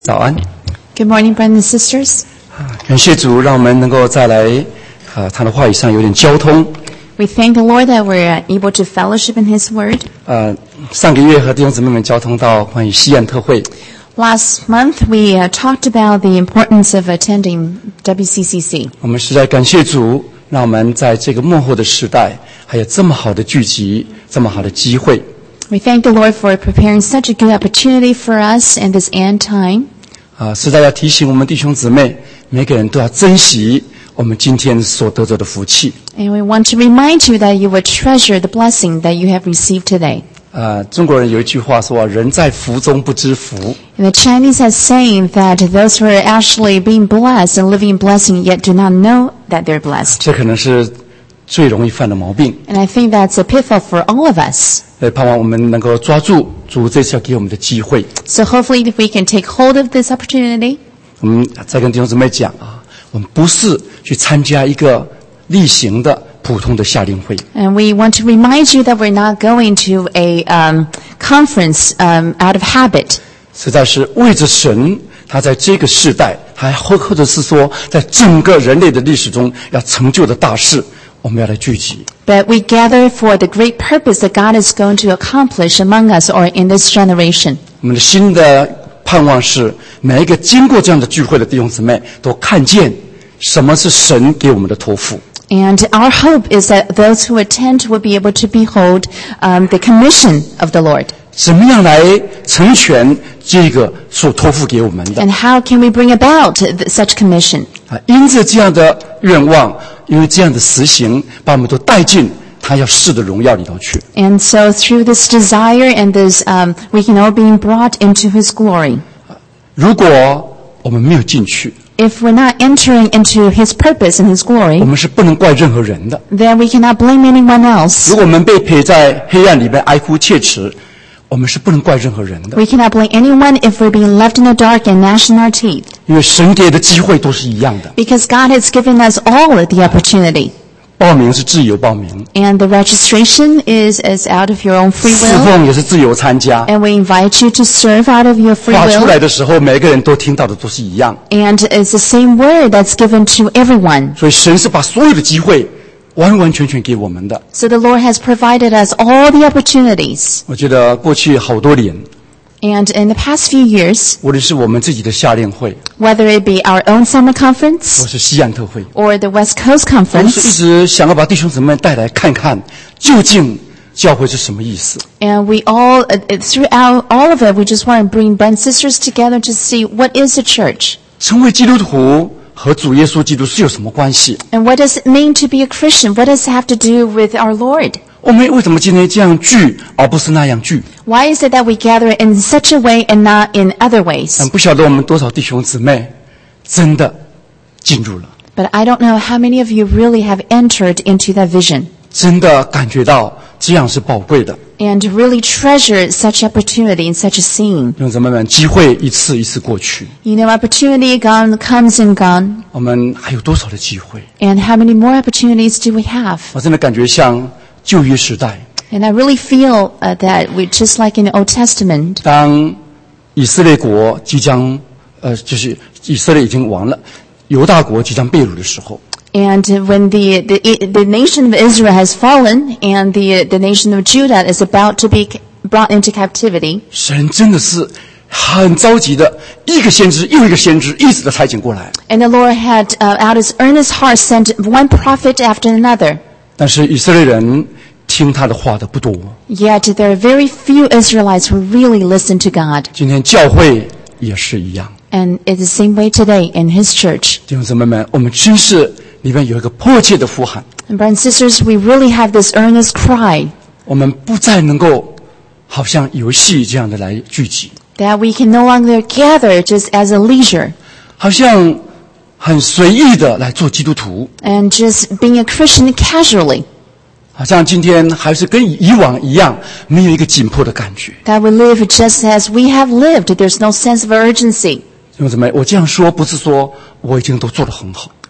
早安。 Good morning, brothers and sisters. 感谢主，让我们能够再来他的话语上有点交通。 We thank the Lord that we're able to fellowship in His Word. 上个月和弟兄姊妹们交通到关于西岸特会。 Last month, we talked about the importance of attending WCCC. 我们实在感谢主，让我们在这个末后的时代，还有这么好的聚集，这么好的机会。 We thank the Lord for preparing such a good opportunity for us in this end time. 实在要提醒我们弟兄姊妹，每个人都要珍惜我们今天所得着的福气。 And we want to remind you that you would treasure the blessing that you have received today. 中国人有一句话说：“人在福中不知福。” And the Chinese has saying that those who are actually being blessed and living in blessing yet do not know that they're blessed. 这可能是最容易犯的毛病。 And I think that's a pitfall for all of us. 盼望我们能够抓住主这次要给我们的机会。 So hopefully if we can take hold of this opportunity. 我们再跟弟兄姊妹讲我们不是去参加一个例行的普通的夏令会。 And we want to remind you that we're not going to a conference out of habit. 实在是为着神，他在这个世代，或者是说在整个人类的历史中要成就的大事，我们要来聚集。 But we gather for the great purpose that God is going to accomplish among us or in this generation. 我们的新的盼望是，每一个经过这样的聚会的弟兄姊妹都看见什么是神给我们的托付。 And our hope is that those who attend will be able to behold the commission of the Lord. 怎么样来成全这个所托付给我们的？ And how can we bring about such commission? 因着这样的愿望，因为这样的实行，把我们都带进他要赐的荣耀里头去。 And so through this desire and this, we can all be brought into His glory. 如果我们没有进去， If we're not entering into His purpose and His 我 glory, 们是不能怪任何人的。 then we cannot blame anyone 如 else. 果我们被撇在黑暗里面哀哭切齿，我们是不能怪任何人的。 We cannot blame anyone if we're being left in the dark and gnashing our teeth. 因为神给的机会都是一样的。 Because God has given us all the opportunity. 报名是自由报名， And the registration is out of your own free 侍 will. 奉也是自由参加。 And we invite you to serve out of your free 发出来 will. 的时候，每个人都听到的都是一样。 And it's the same word that's given to everyone. 所以神是把所有的机会完完全全给我们的。 So the Lord has provided us all the opportunities. 我觉得过去好多年， And in the past few years, 无论是我们自己的夏令会， whether it be our own summer 或 conference 是西岸特会， or the West Coast 都是一 conference, 直想要把弟兄姊妹带来看看，究竟教会是什么意思。 and we all, throughout all of it, we just want to bring brothers and sisters together to see what is the church. 成为基督徒和主耶稣基督是有什么关系？ And what does it mean to be a Christian? What does it have to do with our Lord? 我们为什么今天这样聚，而不是那样聚？ Why is it that we gather in such a way and not in other ways? 不晓得我们多少弟兄姊妹真的进入了， But I don't know how many of you really have entered into that vision 真的感觉到这样是宝贵的。 and really treasure such opportunity and such a scene. 弟兄姊妹们，机会一次一次过去， You know, opportunity comes and gone. 我们还有多少的机会？ And how many more opportunities do we have? 我真的感觉像旧约时代， And I really feel that we just like in the Old Testament, 当以色列国即将就是以色列已经亡了，犹大国即将被掳的时候， and when the nation of Israel has fallen and the nation of Judah is about to be brought into captivity, 神真的是很着急的，一个先知又一个先知一直的差遣过来。 and the Lord had out his earnest heart sent one prophet after another. 但是以色列人听他的话的不多。 Yet there are very few Israelites who really listen to God. 今天教会也是一样， And it's the same way today in His church. 弟兄姊妹们，我们真是里面有一个迫切的呼喊， And brothers and sisters, we really have this earnest cry 我们不再能够好像游戏这样的来聚集， that we can no longer gather just as a leisure 好像很随意的来做基督徒， and just being a Christian casually. 好像今天还是跟以往一样，没有一个紧迫的感觉。 That we live just as we have lived. There's no sense of urgency. 弟兄姊妹，我这样说不是说我已经都做得很好，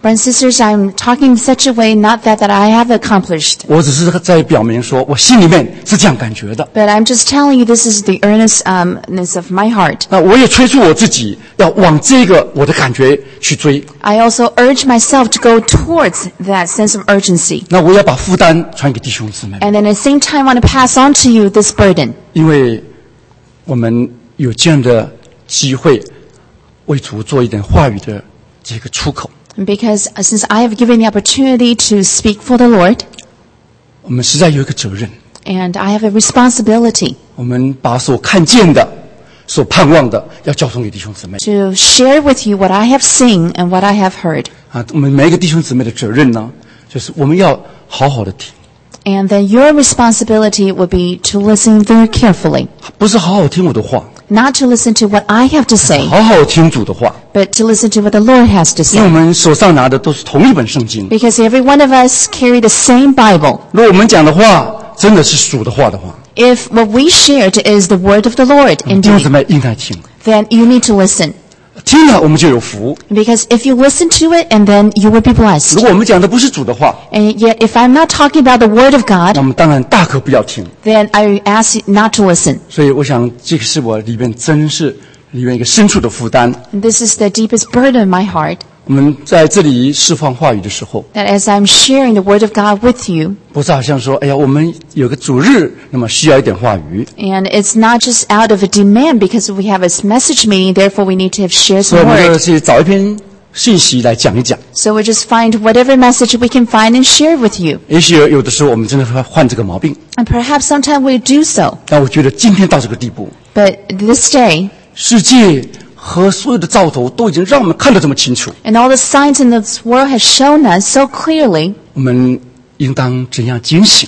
Brothers and sisters, I'm talking in such a way, not that I have accomplished, 我只是在表明说，我心里面是这样感觉的。 but I'm just telling you this is the earnestness of my heart. 那我也催促我自己要往这个我的感觉去追。 I also urge myself to go towards that sense of urgency. 那我要把负担传给弟兄姊妹， And then at the same time, I want to pass on to you this burden. 因为我们有这样的机会，为主做一点话语的这个出口。 Because since I have given the opportunity to speak for the Lord, 我们实在有一个责任， and I have a responsibility 我们把所看见的、所盼望的，要交送给弟兄姊妹。 to share with you what I have seen and what I have heard. 啊，我们每一个弟兄姊妹的责任呢，就是我们要好好的听， And then your responsibility would be to listen very carefully. 不是好好听我的话， Not to listen to what I have to say, 好好听主的话， but to listen to what the Lord has to 因为我 say. 们手上拿的都是同一本圣经。 Because every one of us carry the same Bible. 如果我们讲的话真的是主的话的话， If what we shared is the word of the Lord 弟兄姊 indeed, 妹应该听， then you need to listen. 听了我们就有福。 Because if you listen to it, and then you will be 如 blessed. 果我们讲的不是主的话， And yet, if I'm not talking about the word of 那 God, 我们当然大可不要听。 then I ask you not to listen. 所以我想，这个是我里面真是里面一个深处的负担。 And this is the deepest burden in my heart, 我们在这里释放话语的时候， that as I'm sharing the word of God with you, 不是好像说，哎呀，我们有个主日，那么需要一点话语， and it's not just out of a demand because we have a message meeting, therefore we need to have shared 所以 some 我们就 word. 去找一篇信息来讲一讲。 So we just find whatever message we can find and share with you. 也许有的时候我们真的会患这个毛病， And perhaps sometime we do so. 但我觉得今天到这个地步， But this day, 世界和所有的兆头都已经让我们看得这么清楚， and all the signs in this world have shown us so clearly 我们应当怎样警醒，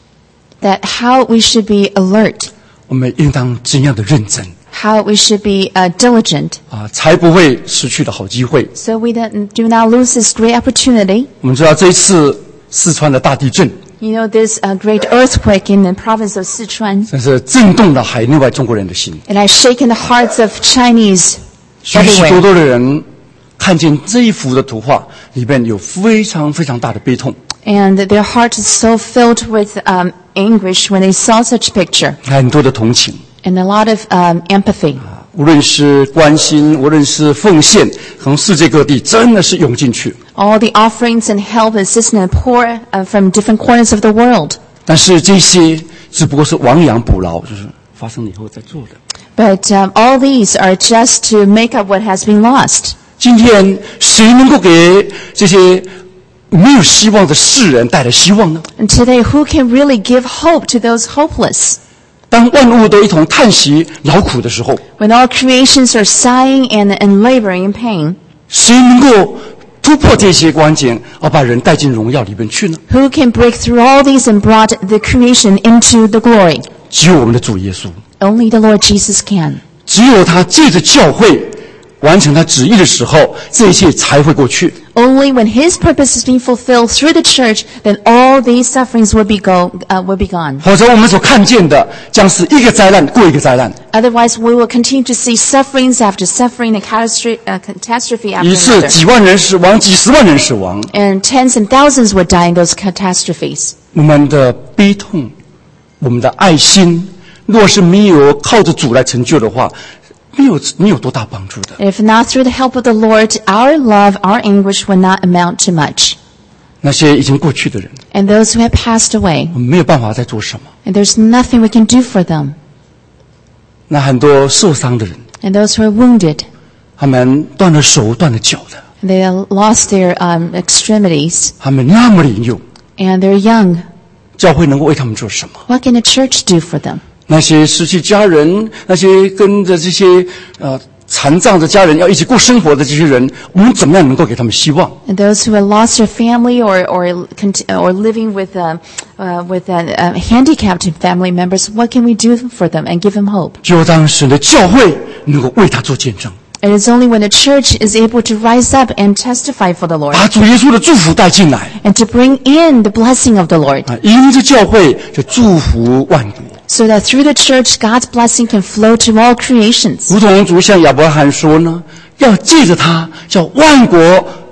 that how we should be alert, 我们应当怎样的认真 how we should be diligent, 啊，才不会失去的好机会。 so we do not lose this great opportunity. 我们知道这一次四川的大地震， You know, this great earthquake in the province of Sichuan, 真是震动了海内外中国人的心。 it has shaken the hearts of Chinese 许许多 everywhere. 多的人看见这一幅的图画，里面有非常非常大的悲痛， And their heart is so filled with anguish when they saw such picture, 很多的同情， and a lot of empathy. 无论是关心，无论是奉献，从世界各地真的是涌进去。 All the offerings and help, assistance, and pour from different corners of the world. 但是这些只不过是亡羊补牢，就是发生了以后再做的。 But all these are just to make up what has been lost. 今天谁能够给这些没有希望的世人带来希望呢？ And today, who can really give hope to those hopeless? 当万物都一同叹息劳苦的时候， When all creations are sighing and laboring in pain, 谁能够突破这些关键，而把人带进荣耀里面去呢？ who can break through all these and brought the creation into the glory? 只有我们的主耶稣， Only the Lord Jesus can. 只有他借着教会完成他旨意的时候，这一切才会过去。 Only when His purpose is being fulfilled through the church, then all these sufferings will be gone. 否则，我们所看见的将是一个灾难过一个灾难， Otherwise, we will continue to see sufferings after suffering and catastrophe after 一次 another. 几万人死亡，几十万人死亡。 And tens and thousands would die in those catastrophes. 我们的悲痛，我们的爱心，若是没有靠着主来成就的话，没有多大帮助的。 If not through the help of the Lord, our love, our anguish will not amount to much. 那些已经过去的人， And those who have passed away, 我们没有办法再做什么。 and there's nothing we can do for them. 那很多受伤的人， And those who are wounded, 他们断了手、断了脚的， they lost their extremities, 他们那么年幼， and they're young. 教会能够为他们做什么？ What can the church do for them? 那些失去家人，那些跟着这些残障的家人要一起过生活的这些人，我们怎么样能够给他们希望？ And those who have lost their family or living with handicapped family members, what can we do for them and give them hope? 就当神的教会能够为他做见证， It is only when the church is able to rise up and testify for the Lord 把主耶稣的祝福带进来 and to bring in the blessing of the Lord, 啊，因着教会就祝福万国。 so that through the church, God's blessing can flow to all creations. 如同主向亚伯拉罕说呢，要借着他叫万国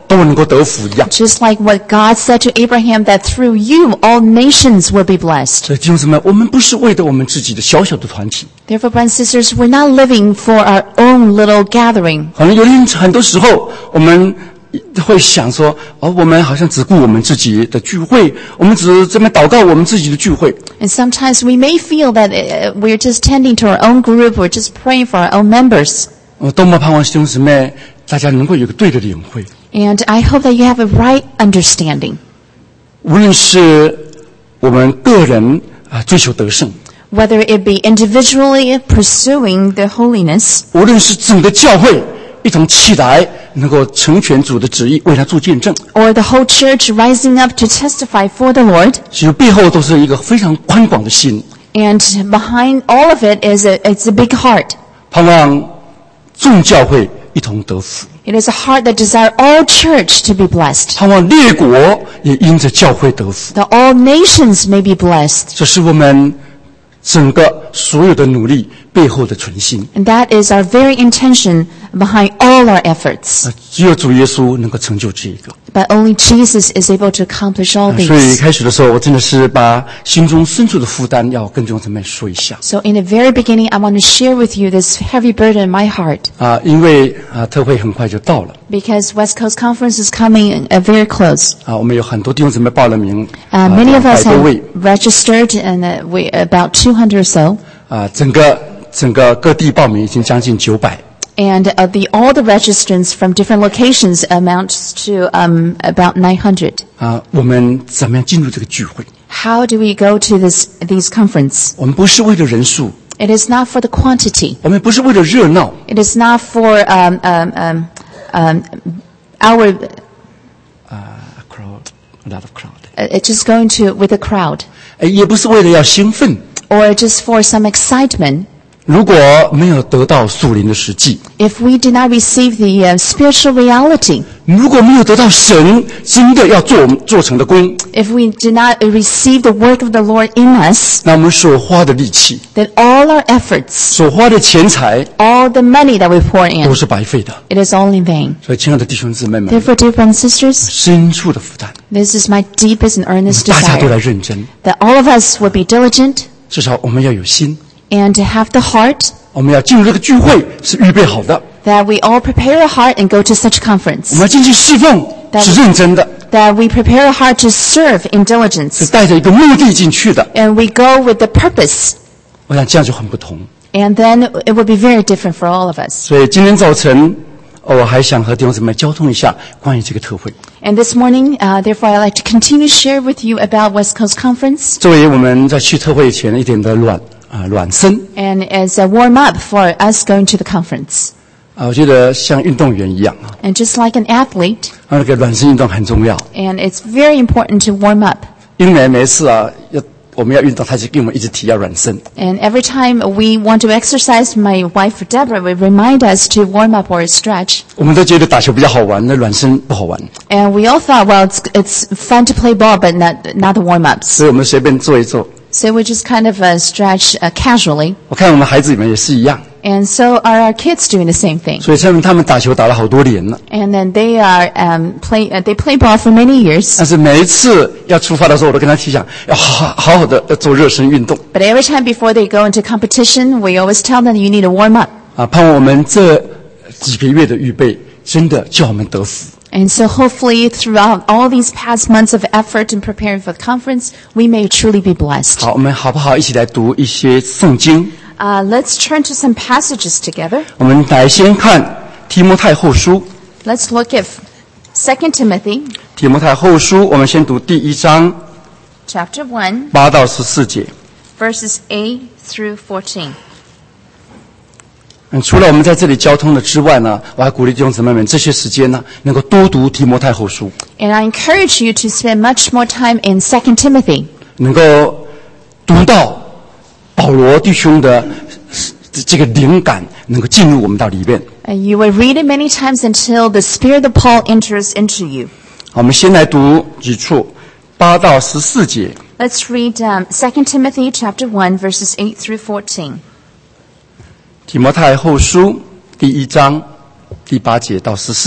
都能够得福一样。 Just like what God said to Abraham, that through you all nations will be blessed. 所以弟兄姊妹，我们不是为了我们自己的小小的团体， Therefore, brothers and sisters, we're not living for our own little gathering. 可能有很多时候我们会想说，我们好像只顾我们自己的聚会，我们只这么祷告我们自己的聚会。 And sometimes we may feel that we're just tending to our own group, we're just praying for our own members. 我多么盼望弟兄姊妹大家能够有个对的领会， And I hope that you have a right understanding. 无论是我们个人追求得胜， Whether it be individually pursuing the holiness, 无论是整个教会一同起来，能够成全主的旨意，为他做见证， or the whole church rising up to testify for the Lord, 其实背后都是一个非常宽广的心， and behind all of it is it's a big heart. 盼望众教会一同得福， It is a heart that desires all church to be blessed, 盼望列国也因着教会得福。 that all nations may be blessed. 这是我们整个所有的努力背后的存心。 And that is our very intention behind all our efforts. 只有主耶稣能够成就这个。 But only Jesus is able to accomplish all 所以 these. 开始的时候，我真的是把心中深处的负担要跟弟兄姊妹说一下。 So in the very beginning, I want to share with you this heavy burden in my heart, 因为特会很快就到了。 because West Coast Conference is coming very close. 我们有很多弟兄姊妹报了名， Many of us 200多 have 位。 registered, and we about 200 or so. 整个各地报名已经将近900。 And all the registrants from different locations amounts to about 900. 我们怎么样进入这个聚会？ How do we go to these conference? 我们不是为了人数， It is not for the quantity. 我们不是为了热闹， It is not for our. a lot of crowd， It's just going to with the crowd, 也不是为了要兴奋。 or just for some excitement. 如果没有得到属灵的实际， If we did not receive the spiritual reality, 如果没有得到神真的要做成的功， if we did not receive the work of the Lord in us, 那我们所花的力气、 then all our efforts, 所花的钱财 all the money that we pour in, 都是白费的。 it is all in vain. 所以，亲爱的弟兄姊妹们， Therefore, dear brothers and sisters, 深处的负担， this is my deepest and earnest 大家都 desire, 来认真， that all of us will be diligent 至少我们要有心， and to have the heart 我们要进入这个聚会是预备好的， that we all prepare our heart and go to such 我们 conference, 要进去侍奉是认真的， that we prepare our heart to serve in 是 diligence, 带着一个目的进去的。 and we go with the purpose, 我想这样就很不同。 and then it will be very different for all of us. 所以今天早晨，我还想和弟兄姊妹交通一下关于这个特会。 And this morning, therefore, I'd like to continue to share with you about West Coast Conference, 作为我们在去特会前一点的暖身 and as a warm-up for us going to the conference. 我觉得像运动员一样 And just like an athlete, 那个暖身运动很重要， and it's very important to warm up. 因为每次我们要运动，他就跟我们一直提要暖身。 And every time we want to exercise, my wife Deborah will remind us to warm up or stretch. 我们都觉得打球比较好玩，那暖身不好玩， And we all thought, well, it's fun to play ball, but not the warm-ups. 所以我们随便做一做。 So we just kind of stretch casually. 我看我们孩子们也是一样， And so are our kids doing the same thing. 所以他们打球打了好多年了， And then they are they play ball for many years. 但是每一次要出发的时候，我都跟他提醒，要好好的要做热身运动 But every time before they go into competition, we always tell them you need to warm up. 盼望我们这几个月的预备，真的叫我们得福。 And so hopefully throughout all these past months of effort in preparing for the conference, we may truly be blessed. 好，我们好不好一起来读一些圣经？ Let's turn to some passages together. 我们来先看提摩太后书。 Let's look at 2 Timothy 提摩太后书，我们先读第1章 chapter 1, 8到14节。 verses 8 through 14. 除了我们在这里交通的之外呢，我还鼓励弟兄姊妹们这些时间呢，能够多读提摩太后书， And I encourage you to spend much more time in 2 Timothy, 能够读到保罗弟兄的这个灵感，能够进入我们到里面。 You will read it many times until the Spirit of Paul enters into you. 好，我们先来读几处8到14节。 Let's read 2 Timothy chapter 1, verses 8 through 14. 提摩太后书第1章第8节到14节。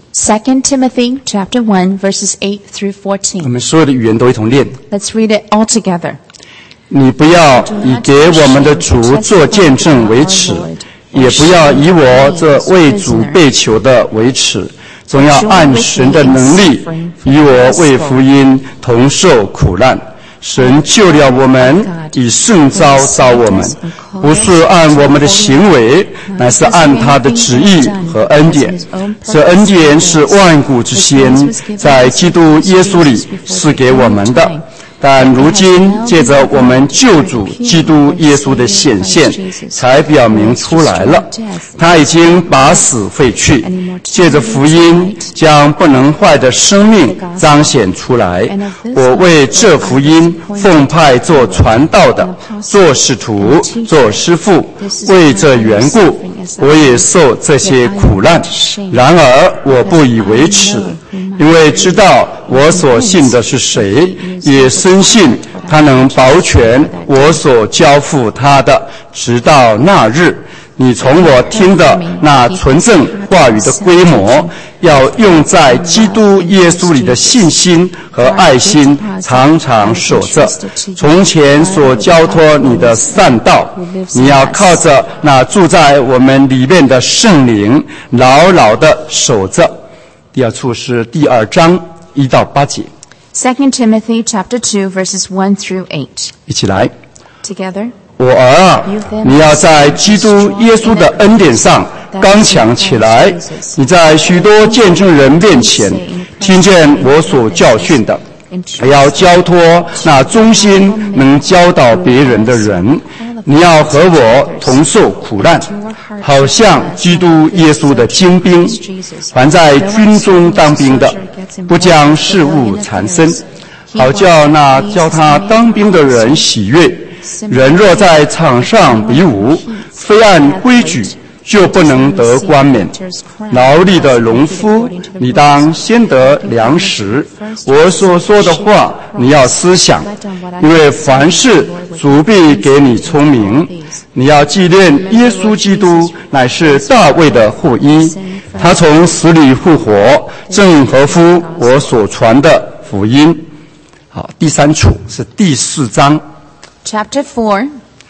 2 Timothy chapter 1 verses 8 through 14. 我们所有的语言都一同念。 Let's read it all together. 你不要以给我们的主做见证为耻，也不要以我这为主被囚的为耻，总要按神的能力，与我为福音同受苦难。神救了我们，以圣召召我们，不是按我们的行为，乃是按他的旨意和恩典。这恩典是万古之先，在基督耶稣里是给我们的。但如今借着我们救主基督耶稣的显现，才表明出来了。他已经把死废去，借着福音将不能坏的生命彰显出来。我为这福音奉派做传道的，做使徒，做师傅，为这缘故我也受这些苦难。然而我不以为耻，因为知道我所信的是谁，也深信他能保全我所交付他的，直到那日。你从我听的那纯正话语的规模，要用在基督耶稣里的信心和爱心，常常守着。从前所交托你的善道，你要靠着那住在我们里面的圣灵，牢牢地守着。第二处是第2章1到8节。 2 Timothy chapter 2 verses 1 through 8. 一起来。 Together. 我儿啊，你要在基督耶稣的恩典上刚强起来。你在许多见证人面前听见我所教训的，还要交托那忠心能教导别人的人。你要和我同受苦难，好像基督耶稣的精兵。凡在军中当兵的，不将事物缠身，好叫那教他当兵的人喜悦。人若在场上比武，非按规矩，就不能得冠冕。劳力的农夫，你当先得粮食。我所说的话，你要思想，因为凡事主必给你聪明。你要纪念耶稣基督乃是大卫的后裔，他从死里复活，正合乎我所传的福音。好，第3处是第4章。 Chapter 4,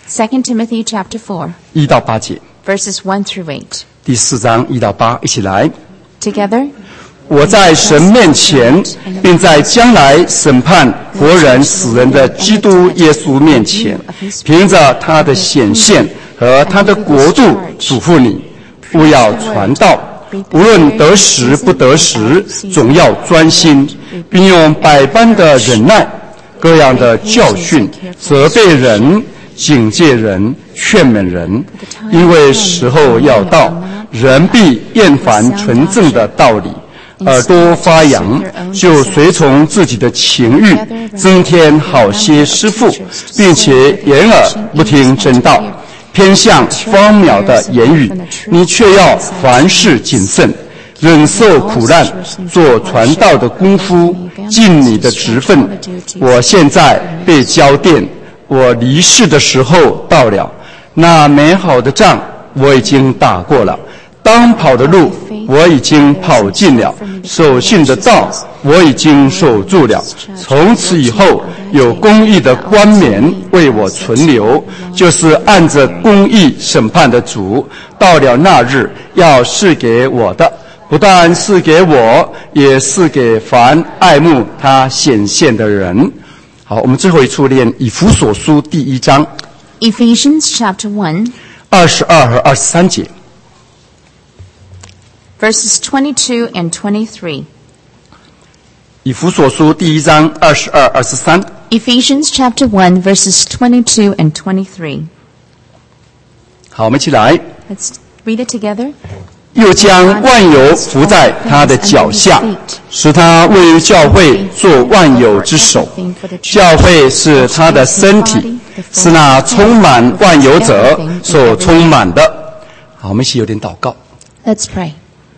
2 Timothy chapter 4, 1到8节。 verses 1 through 8. 第4章1到8，一起来。 Together. 我在神面前，并在将来审判活人死人的基督耶稣面前，凭着他的显现和他的国度，嘱咐你，勿要传道，无论得时不得时，总要专心，并用百般的忍耐，各样的教训，责备人，警戒人，劝勉人。因为时候要到，人必厌烦纯正的道理，耳朵发痒，就随从自己的情欲，增添好些师傅，并且掩耳不听真道，偏向荒渺的言语。你却要凡事谨慎，忍受苦难，做传道的功夫，尽你的职分。我现在被交奠，我离世的时候到了。那美好的仗我已经打过了，当跑的路我已经跑尽了，守信的道我已经守住了。从此以后，有公义的冠冕为我存留，就是按着公义审判的主，到了那日要赐给我的，不但是给我，也是给凡爱慕他显现的人。好，我们最后一处念以弗所书第1章 Ephesians chapter 1, 22和23节。 verses 22 and 23. 以弗所书第1章22、23。 Ephesians chapter 1, verses 22 and 23. 好，我们一起来。 Let's read it together. 又将万有伏在他的脚下，使他为教会做万有之首。教会是他的身体，是那充满万有者所充满的。好，我们一起有点祷告。 Let's pray.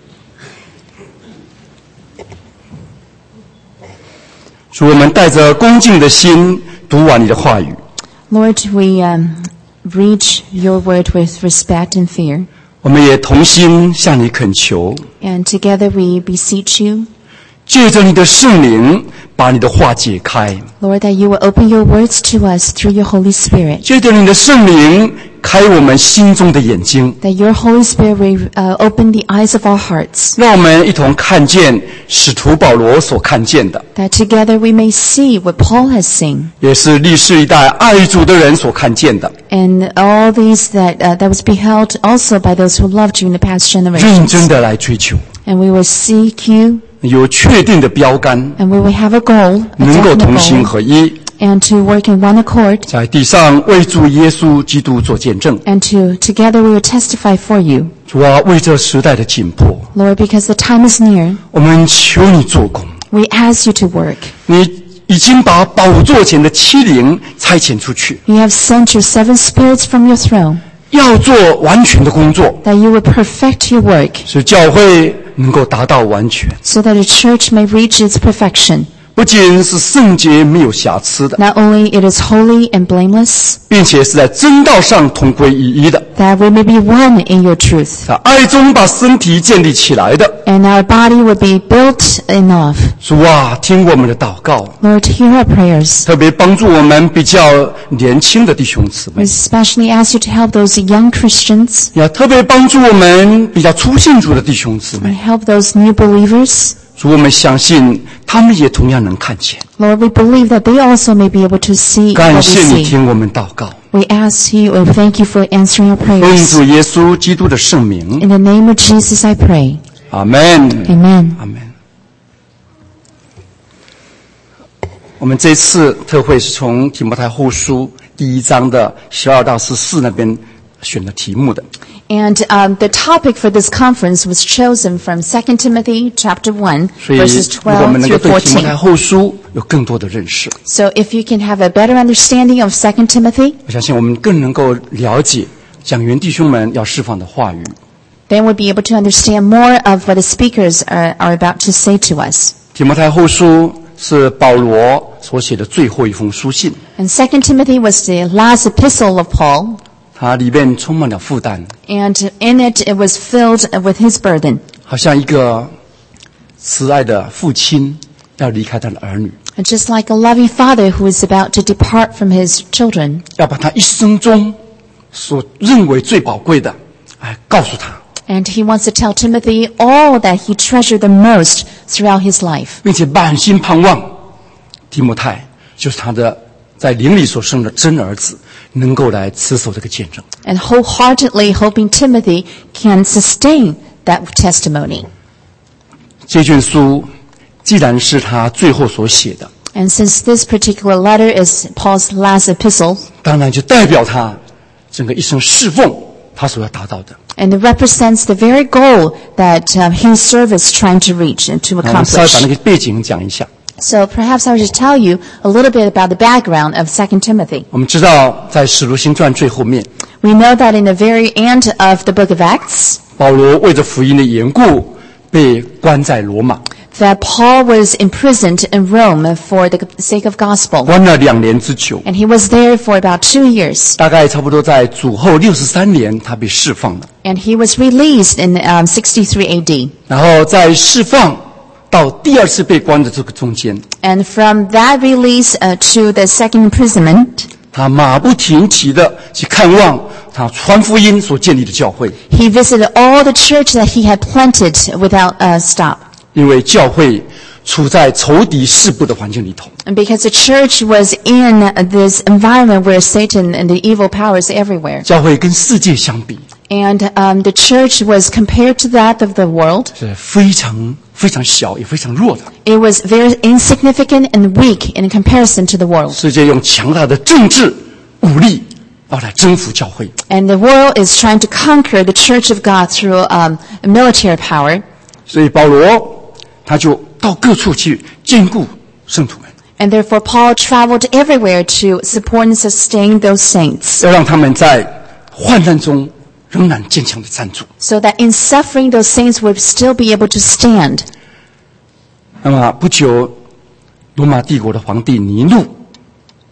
主，我们带着恭敬的心读完你的话语。 Lord, we read your word with respect and fear. 我们也同心向你恳求， And together we beseech you, 借着你的圣灵把你的话解开， Lord, that you will open your words to us through your Holy Spirit, 借着你的圣灵开我们心中的眼睛， that your Holy Spirit will open the eyes of our hearts, 让我们一同看见使徒保罗所看见的， that together we may see what Paul has seen, 也是历世一代爱主的人所看见的， and all these that was beheld also by those who loved you in the past 认 generations. 真的来追求， And we will seek you, 有确定的标杆， and we will have a goal, a 能够 definite 同心 goal, 合一， and to work in one accord, 在地上为主耶稣基督做见证。 and together we will testify for you. 主啊，为这时代的紧迫， Lord, because the time is near, 我们求你做工。 we ask you to work. 你已经把宝座前的7灵差遣出去， You have sent your 7 spirits from your throne, 要做完全的工作， that you would perfect your work, 使教会能够达到完全， so that the church may reach its perfection. 不仅是圣洁没有瑕疵的， Not only it is holy and blameless, 并且是在真道上同归于一的， that we may be one in your truth, 在爱中把身体建立起来的。 and our body would be built in love. 主啊，听我们的祷告， Lord, hear our prayers. 特别帮助我们比较年轻的弟兄姊 We 妹， especially ask you to help those young Christians, 也特别帮助我们比较初信主的弟兄姊 and 妹。 help those new believers. 主，我们相信他们也同样能看见。 Lord, we believe that they also may be able to see 感 what 谢 we 你 see. 听我们祷告， We ask you and thank you for answering our 奉 prayers. 主耶稣基督的圣名， In the name of Jesus I pray. 阿门。 Amen. 阿门。我们这次特会是从提摩太后书第1章的12到14那边选的题目的。 And the topic for this conference was chosen from 2 Timothy chapter 1, 所以， verses 如果我们 12 能够 through 对提摩太 14. 后书有更多的认识， So if you can have a better understanding of 2 Timothy, 我相信我们更能够了解讲员弟兄们要释放的话语。 then we'll be able to understand more of what the speakers are about to say to us. 提摩太后书是保罗所写的最后一封书信， And 2 Timothy was the last epistle of Paul, 它里面充满了负担， and in it was filled with his burden. 好像一个慈爱的父亲要离开他的儿女， And just like a loving father who is about to depart from his children, 要把他一生中所认为最宝贵的，告诉他， and he wants to tell Timothy all that he treasured the most throughout his life. 并且满心盼望提摩太就是他的在灵里所生的真儿子，能够来持守这个见证。 And wholeheartedly hoping Timothy can sustain that testimony. 这卷书既然是他最后所写的， And since this particular letter is Paul's last epistle, 当然就代表他整个一生侍奉他所要达到的。 and it represents the very goal that his service trying to reach and to 我们稍微 accomplish. 把那个背景讲一下。 So perhaps I will just tell you a little bit about the background of 2 Timothy. 我们知道在使徒行传最后面， We know that in the very end of the book of Acts, 保罗为着福音的缘故被关在罗马， that Paul was imprisoned in Rome for the sake of gospel. 关了2年之久， And he was there for about 2 years. 大概差不多在主后63年，他被释放了。 And he was released in 63 AD. 然后在释放到第2次被关的这个中间， And from that release to the second imprisonment, 他马不停蹄的去看望他传福音所建立的教会， he visited all the church that he had planted without stop. 因为教会处在仇敌势不的环境里头， And because the church was in this environment where Satan and the evil powers everywhere. 教会跟世界相比 And the church was compared to that of the world. 是非常非常小也非常弱的。 It was very insignificant and weak in comparison to the world. 世界用强大的政治武力要来征服教会， And the world is trying to conquer the church of God through military power. 所以保罗他就到各处去兼顾圣徒们， And therefore Paul traveled everywhere to support and sustain those saints, 要让他们在患难中仍然坚强的站住。 so that in suffering those saints would still be able to stand. 那么不久，罗马帝国的皇帝尼禄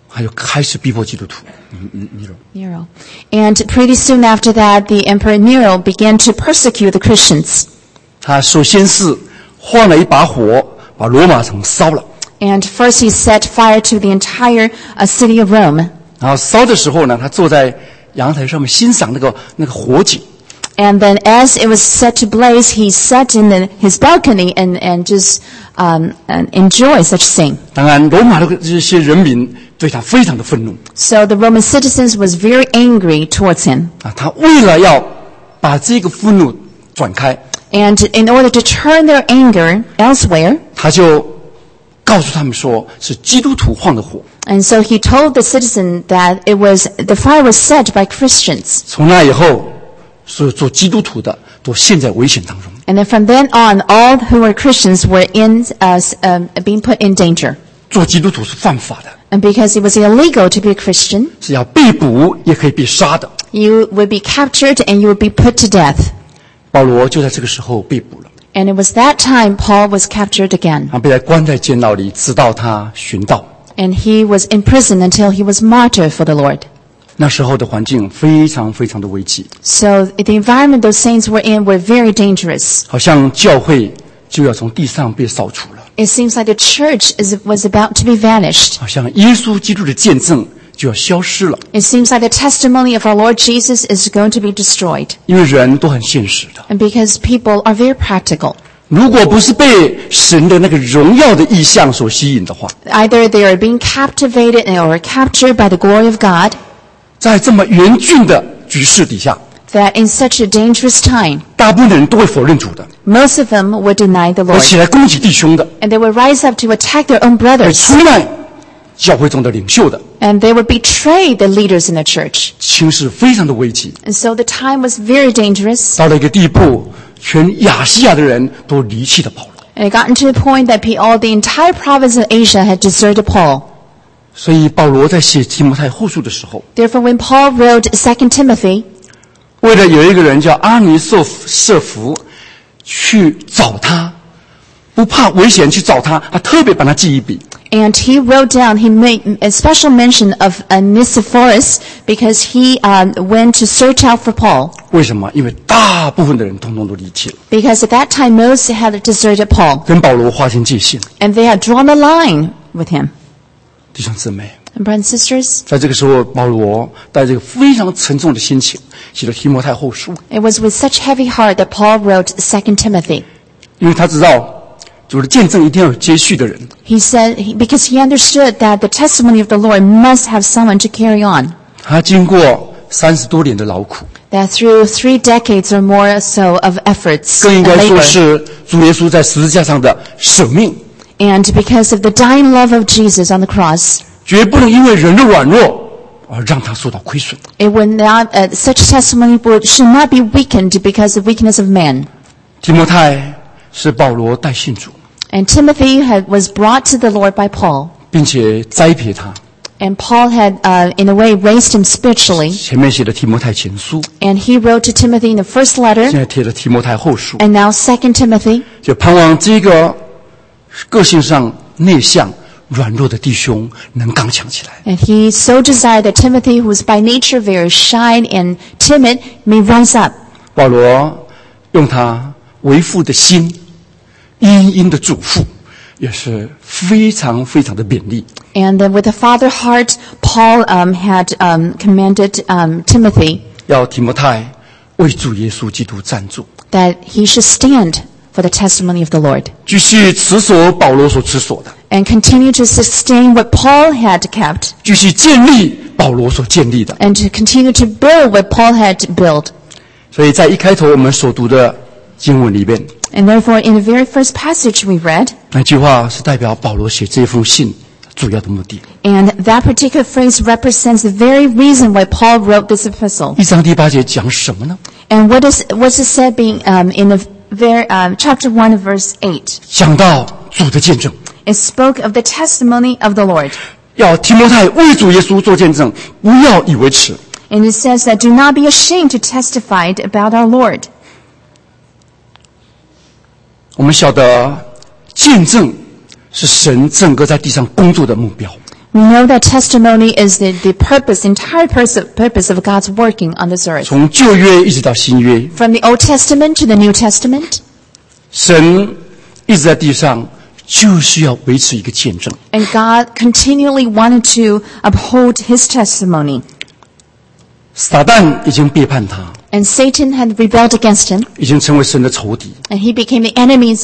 他就开始逼迫基督徒。 Nero. And pretty soon after that, the Emperor Nero began to persecute the Christians. 他首先是换了一把火，把罗马城烧了。 And first he set fire to the entire city of Rome. 然后烧的时候呢，他坐在阳台上面欣赏那个火景。 And then as it was set to blaze, he sat in his balcony and just and enjoy such thing. 当然，罗马的这些人民对他非常的愤怒。 So the Roman citizens was very angry towards him. 他为了要把这个愤怒转开， And in order to turn their anger elsewhere, 他就告诉他们说是基督徒放的火。 and so he told the citizen that the fire was set by Christians. 从那以后，所有做基督徒的都陷在危险当中。 And then from then on, all who were Christians were being put in danger. 做基督徒是犯法的， And because it was illegal to be a Christian, 是要被捕也可以被杀的。 you would be captured and you would be put to death. 保罗就在这个时候被捕了， And it was that time Paul was captured again. 他被关在监牢里，直到他寻道。 And he was in prison until he was martyred for the Lord. 那时候的环境非常非常的危急， So the environment those saints were in were very dangerous. 好像教会就要从地上被扫除了， It seems like the church was about to be vanished. 好像耶稣基督的见证就要消失了， It seems like the testimony of our Lord Jesus is going to be destroyed. 因为人都很现实的。 And because people are very practical. 如果不是被神的那个荣耀的意象所吸引的话， Either they are being captivated or captured by the glory of God, 在这么严峻的局势底下， that in such a dangerous time, 大部分的人都会否认主的， most of them would deny the 而 Lord. 起来攻击弟兄的， And they would rise up to attack their own 而 brothers. 出卖教会中的领袖的， And they would betray the leaders in the church. 情势非常的危急， And so the time was very dangerous. 到了一个地步，全亚细亚的人都离弃了保罗。 And it got to the point that the entire province of Asia had deserted Paul. 所以保罗在写提摩太后书的时候， Therefore, when Paul wrote 2 Timothy, 为了有一个人叫阿尼瑟弗去找他，不怕危险去找他，他特别帮他记一笔。 and he made a special mention of Onesiphorus because he went to search out for Paul. 为什么？因为大部分的人通通都离弃了， Because at that time, most had deserted Paul. 跟保罗划清界限。 And they had drawn a line with him. 弟兄姊妹， And brothers and sisters, 在这个时候，保罗带着非常沉重的心情写了提摩太后书， it was with such heavy heart that Paul wrote 2 Timothy. 因为他知道主的见证一定要有接续的人。 He said, because he understood that the testimony of the Lord must have someone to carry on. 他经过30多年的劳苦， That through 3 decades or more so of efforts 更应 and 该说 labor, 是主耶稣在十字架上的舍命， and because of the dying love of Jesus on the cross, 绝不能因为人的软弱而让他受到亏损。 it would not, such testimony should not be weakened because of weakness of man. 提摩太是保罗带信主， And Timothy was brought to the Lord by Paul. 并且栽培他。 And Paul had, in a way, raised him spiritually. 前面写的提摩太前书， And he wrote to Timothy in the first 现 letter, 在贴的提摩太后书， and now 2 Timothy. 就盼望这个个性上内向、软弱的弟兄能刚强起来。 And he so desired that Timothy, who was by nature very shy and timid, may rise up. 保罗用他为父的心，殷殷的嘱咐，也是非常非常的勉励。 And then with a father heart, Paul had commanded Timothy 要提摩太为主耶稣基督站住， that he should stand for the testimony of the Lord 继续持守保罗所持守的， and continue to sustain what Paul had kept 继续建立保罗所建立的。 and to continue to build what Paul had built. 所以在一开头我们所读的经文里面， And therefore, in the very first passage we read, 那句话是代表保罗写这封信主要的目的。 and that particular phrase represents the very reason why Paul wrote this epistle. 1章第8节讲什么呢？ And what's it said being in the chapter 1 verse 8? 讲到主的见证， It spoke of the testimony of the Lord. 要提摩太为主耶稣做见证，不要以为耻。 And it says that do not be ashamed to testify about our Lord. 我们晓得见证是神整个在地上工作的目标。 We know that testimony is the entire purpose of God's working on this earth. 从旧约一直到新约， From the Old Testament to the New Testament, 神一直在地上就是要维持一个见证。 and God continually wanted to uphold His testimony. 撒旦已经背叛他， And Satan had rebelled against him, 已经成为神的仇敌， and he became the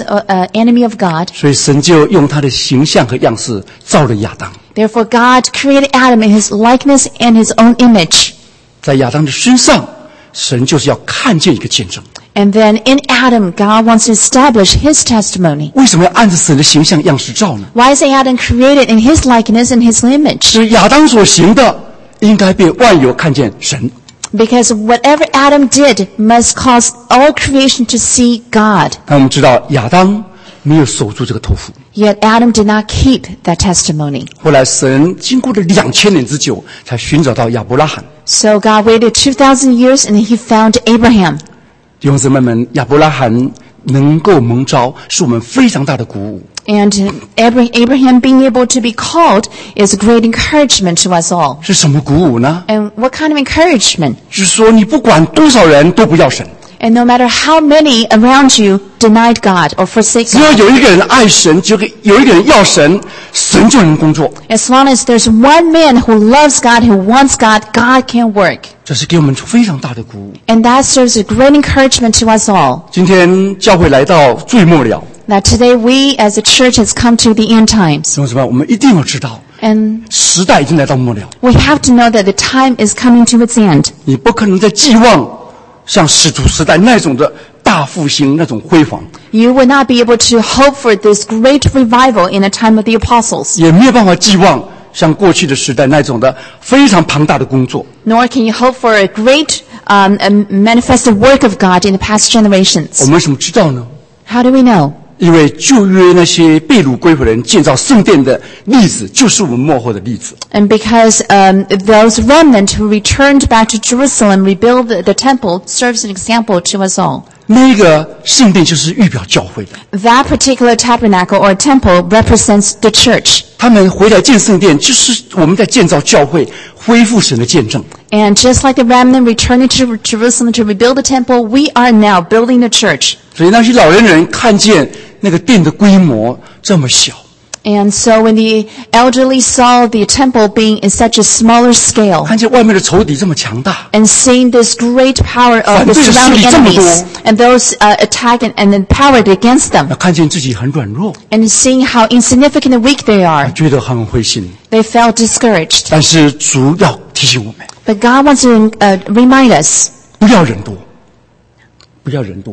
enemy of God. 所以神就用他的形象和样式造了亚当。 Therefore, God created Adam in His likeness and His own image. 在亚当的身上，神就是要看见一个见证。 And then in Adam, God wants to establish His testimony. 为什么要按着神的形象样式造呢？ Why is Adam created in His likeness and His image? 是亚当所行的，应该被万有看见神。 Because whatever Adam did must cause all creation to see God. 但我们知道亚当没有守住这个头符， Yet Adam did not keep that testimony. 后来神经过了2000年之久，才寻找到亚伯拉罕。 So God waited 2,000 years and He found Abraham. 弟兄姊妹们，亚伯拉罕能够蒙召，是我们非常大的鼓舞。 And Abraham being able to be called is a great encouragement to us all. 是什么鼓舞呢？ And what kind of encouragement? 就是说，你不管多少人都不要神， And no matter how many around you denied God or forsake 只要 God, 有一个人爱神，就有一个人要神，神就能工作。 as long as there's one man who loves God, who wants God, God can work. 这是给我们非常大的鼓舞。 And that serves a great encouragement to us all. 今天教会来到最末了， That today we as a church has come to the end times. 弟兄姊妹，我们一定要知道， And 时代已经来到末了。 we have to know that the time is coming to its end. 你不可能再寄望像使徒时代那种的大复兴、那种辉煌， You will not be able to hope for this great revival in a time of the apostles. 也没有办法寄望像过去的时代那种的非常庞大的工作。 Nor can you hope for a great manifested work of God in the past 我 generations. 们为什么知道呢？ How do we know? 因为旧约那些被掳归回人建造圣殿的例子，就是我们末后的例子。 And because those remnant who returned back to Jerusalem rebuild the temple serves an example to us all. 那个圣殿就是预表教会的， That particular tabernacle or temple represents the church. 他们回来建圣殿，就是我们在建造教会，恢复神的见证。 And just like the remnant returning to Jerusalem to rebuild the temple, we are now building the church. 所以那些老年人看见那个殿的规模这么小， And so when the elderly saw the temple being in such a smaller scale, 看见外面的仇敌这么强大， and seeing this great power of the surrounding enemies, and those attacked and empowered against them, 看见自己很软弱， and seeing how insignificant and weak they are, 觉得很灰心。 they felt discouraged. 但是主要提醒我们， But God wants to remind us, 不要人多，不要人多。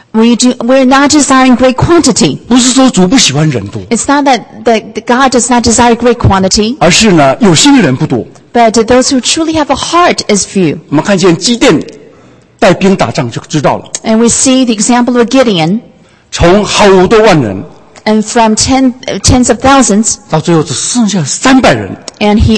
we're not desiring great quantity. 不是说主不喜欢人多， It's not that God does not desire great quantity, 而是呢，有心的人不多。 but those who truly have a heart is few. 我们看见基甸带兵打仗就知道了， And we see the example of Gideon, 从好多万人 and from tens of thousands, 到最后只剩下300人， and he's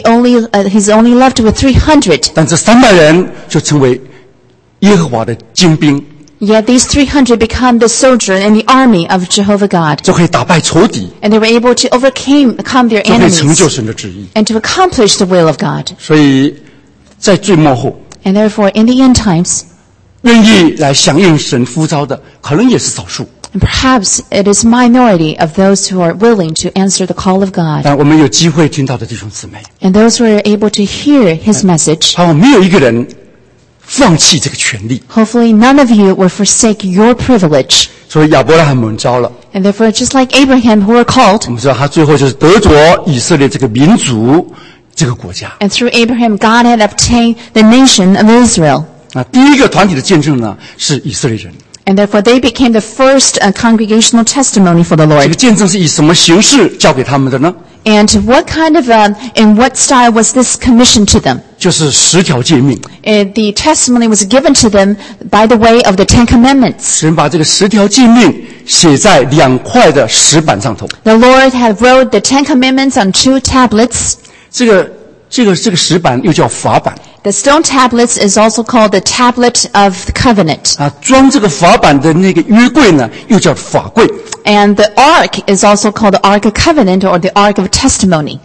only left with 300. 但这300人就成为耶和华的精兵， Yet these 300 become the soldier and the army of Jehovah God. 就可以打败仇敌， And they were able to overcome their 就可以成就 enemies 神的旨意。 and to accomplish the will of God. 所以在最末后， And therefore, in the end times, 愿意来响应神呼召的，可能也是少数。 and perhaps it is minority of those who are willing to answer the call of God. 但我们有机会听到的弟兄姊妹， And those who are able to hear His message, 好，没有一个人放弃这个权利。 hopefully none of you will forsake your privilege. 所以亚伯拉罕蒙召了， And therefore, just like Abraham who were called, 我们知道他最后就是得着以色列这个民族这个国家。 and through Abraham, God had obtained the nation of Israel. 那第一个团体的见证呢，是以色列人。 And therefore, they became the first congregational testimony for the 这个 Lord. 见证是以什么形式交给他们的呢？ And what kind of, in what style was this commissioned to them? 就是10条诫命。 The testimony was given to them by the way of the Ten Commandments. 神把这个10条诫命写在2块的石板上头。 The Lord had wrote the Ten Commandments on 2 tablets. 这个石板又叫法板 The stone tablets is also called the tablet of the covenant. 啊，装这个法板的那个约柜呢，又叫法柜。 And the ark is also called the Ark of Covenant or the Ark of Testimony.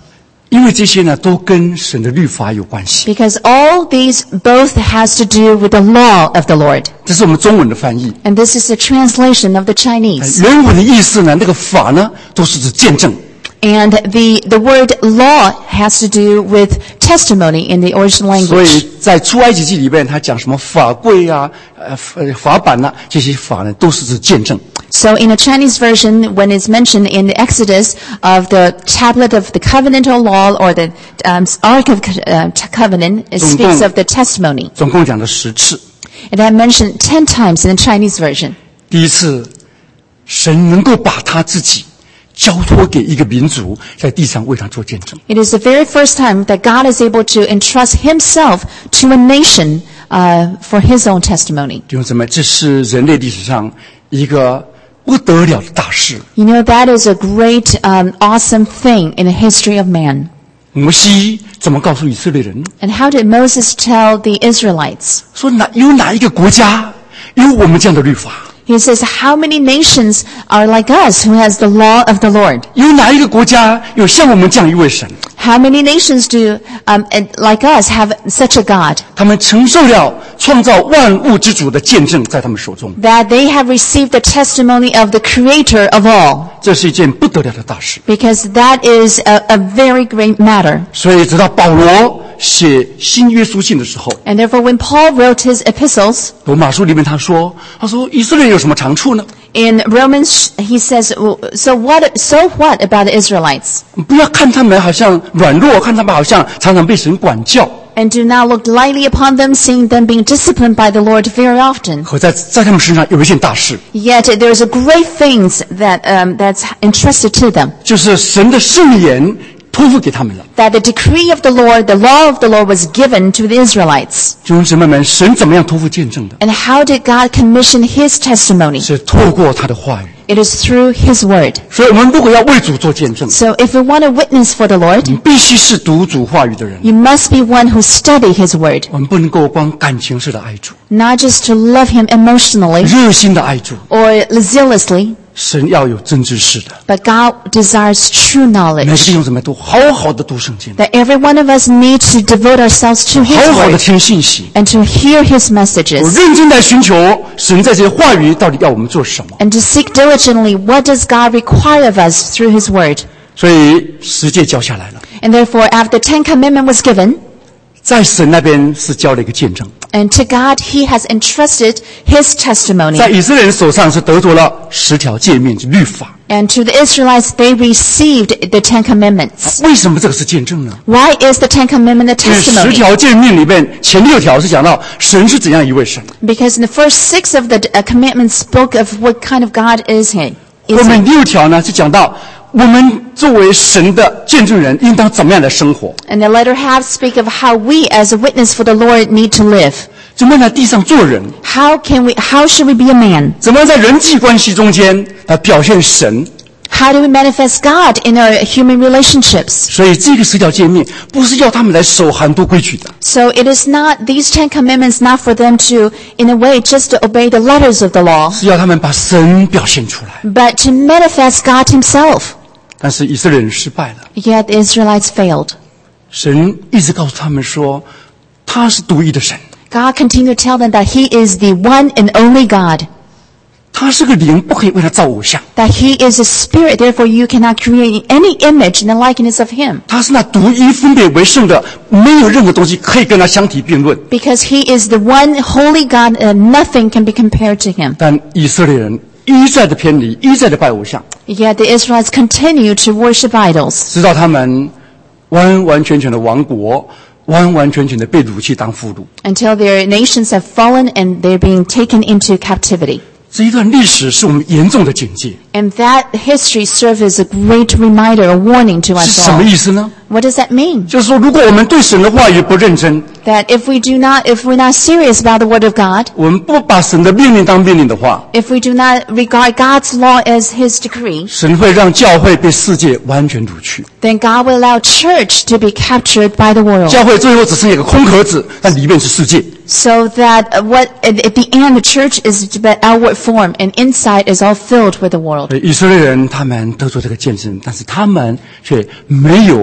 因为这些呢都跟神的律法有关系。 Because all these both has to do with the law of the Lord. 这是我们中文的翻译。 And this is the translation of the Chinese. 原文的意思呢，那个法呢都是指见证。 And the word law has to do with testimony in the original 所 language. 以在出埃及记里面，他讲什么法柜啊、法版啊，这些法呢都是指见证。 So in the Chinese version, when it's mentioned in the Exodus of the tablet of the covenantal law or the Ark of Covenant, it speaks of the testimony. 总共讲了10次。 And I mentioned 10 times in the Chinese version. 第一次，神能够把他自己交托给一个民族，在地上为他做见证。 It is the very first time that God is able to entrust himself to a nation for his own testimony. 弟兄姊妹，这是人类历史上一个不得了的大事。 You know, that is a great, awesome thing in the history of man. 摩西怎么告诉以色列人？ And how did Moses tell the Israelites? 说有哪一个国家有我们这样的律法？ He says, how many nations are like us who has the law of the Lord? 有哪一个国家有像我们这样一位神？ How many nations do, like us, have such a God? 他们承受了创造万物之主的见证，在他们手中， That they have received the testimony of the Creator of all. 这是一件不得了的大事。 Because that is a very great matter. 所以，直到保罗写新约书信的时候， And therefore, when Paul wrote his epistles, 罗马书里面他说以色列人有什么长处呢？ in Romans, he says, so what about the Israelites? 不要看他们好像软弱，看他们好像常常被神管教。 And do not look lightly upon them, seeing them being disciplined by the Lord very often. 可在他们身上有一件大事， Yet there's a great things that that's entrusted to them. 就是神的圣言托付给他们了。 That the decree of the Lord, the law of the Lord was given to the Israelites. 弟兄姊妹们，神怎么样托付见证的？ And how did God commission his testimony? 是透过他的话语。 It is through his word. 所以我们如果要为主做见证， So if we want to witness for the Lord, 我们必须是读主话语的人。 you must be one who study his word. 我们不能够光感情式的爱主， Not just to love him emotionally 热心的爱主。 or zealously, 神要有真知识的， but God desires true 每个 knowledge. 弟兄姊妹都好好的读圣经， That every one of us need to devote ourselves to 好 his 好的 word 听信息， and to hear his 我 messages 认真来寻求神在这些话语到底要我们做什么。 and to seek diligently what does God require of us through his word. 所以十诫交下来了， And therefore, after the 10 Commandment was given, 在神那边是交了一个见证， and to God he has entrusted his testimony. 在以色列人手上是得着了10条诫命律法。 And to the Israelites, they received the 10 Commandments. 为什么这个是见证呢？ Why is the 10 Commandment a 因为10 testimony? 条诫命里面前6条是讲到神是怎样一位神， Because in the first 6 of the commandments spoke of what kind of God is he. 后面6条呢是讲到我们作为神的见证人应当怎么样的生活， And the latter half speak of how we as a witness for the Lord need to live. 怎么样在地上做人， How should we be a man? 怎么样在人际关系中间来表现神。 How do we manifest God in our human relationships? 所以这个10条诫命不是要他们来守很多规矩的， So it is not, these 10 commandments not for them to, in a way, just to obey the letters of the law, 是要他们把神表现出来。 but to manifest God himself. 但是以色列人失败了， Yet the Israelites failed. 神一直告诉他们说他是独一的神， God continued to tell them that he is the one and only God, 他是个灵，不可以为他造偶像， that he is a spirit, therefore you cannot create any image in the likeness of him, 他是那独一分别为圣的，没有任何东西可以跟他相提并论。 because he is the one holy God and nothing can be compared to him. 但以色列人一再的偏离，一再的拜偶像， Yet the Israelites continue to worship idols, 直到他们完完全全的亡国，完完全全的被掳去当俘虏。 until their nations have fallen and they're being taken into captivity. 这一段历史是我们严重的警戒， And that history serves as a great reminder, a warning to 是 us 什么 all. 意思呢？ What does that mean? 就是说，如果我们对神的话语不认真， That if we're not serious about the word of God, 我们不把神的命令当命令的话， if we do not regard God's law as his decree, 神会让教会被世界完全掳去， then God will allow church to be captured by the world. 教会最后只剩下一个空壳子，但里面是世界。 So that at the end the church is but outward form and inside is all filled with the world. 所以以色列人他们得出这个见证，但是他们却没有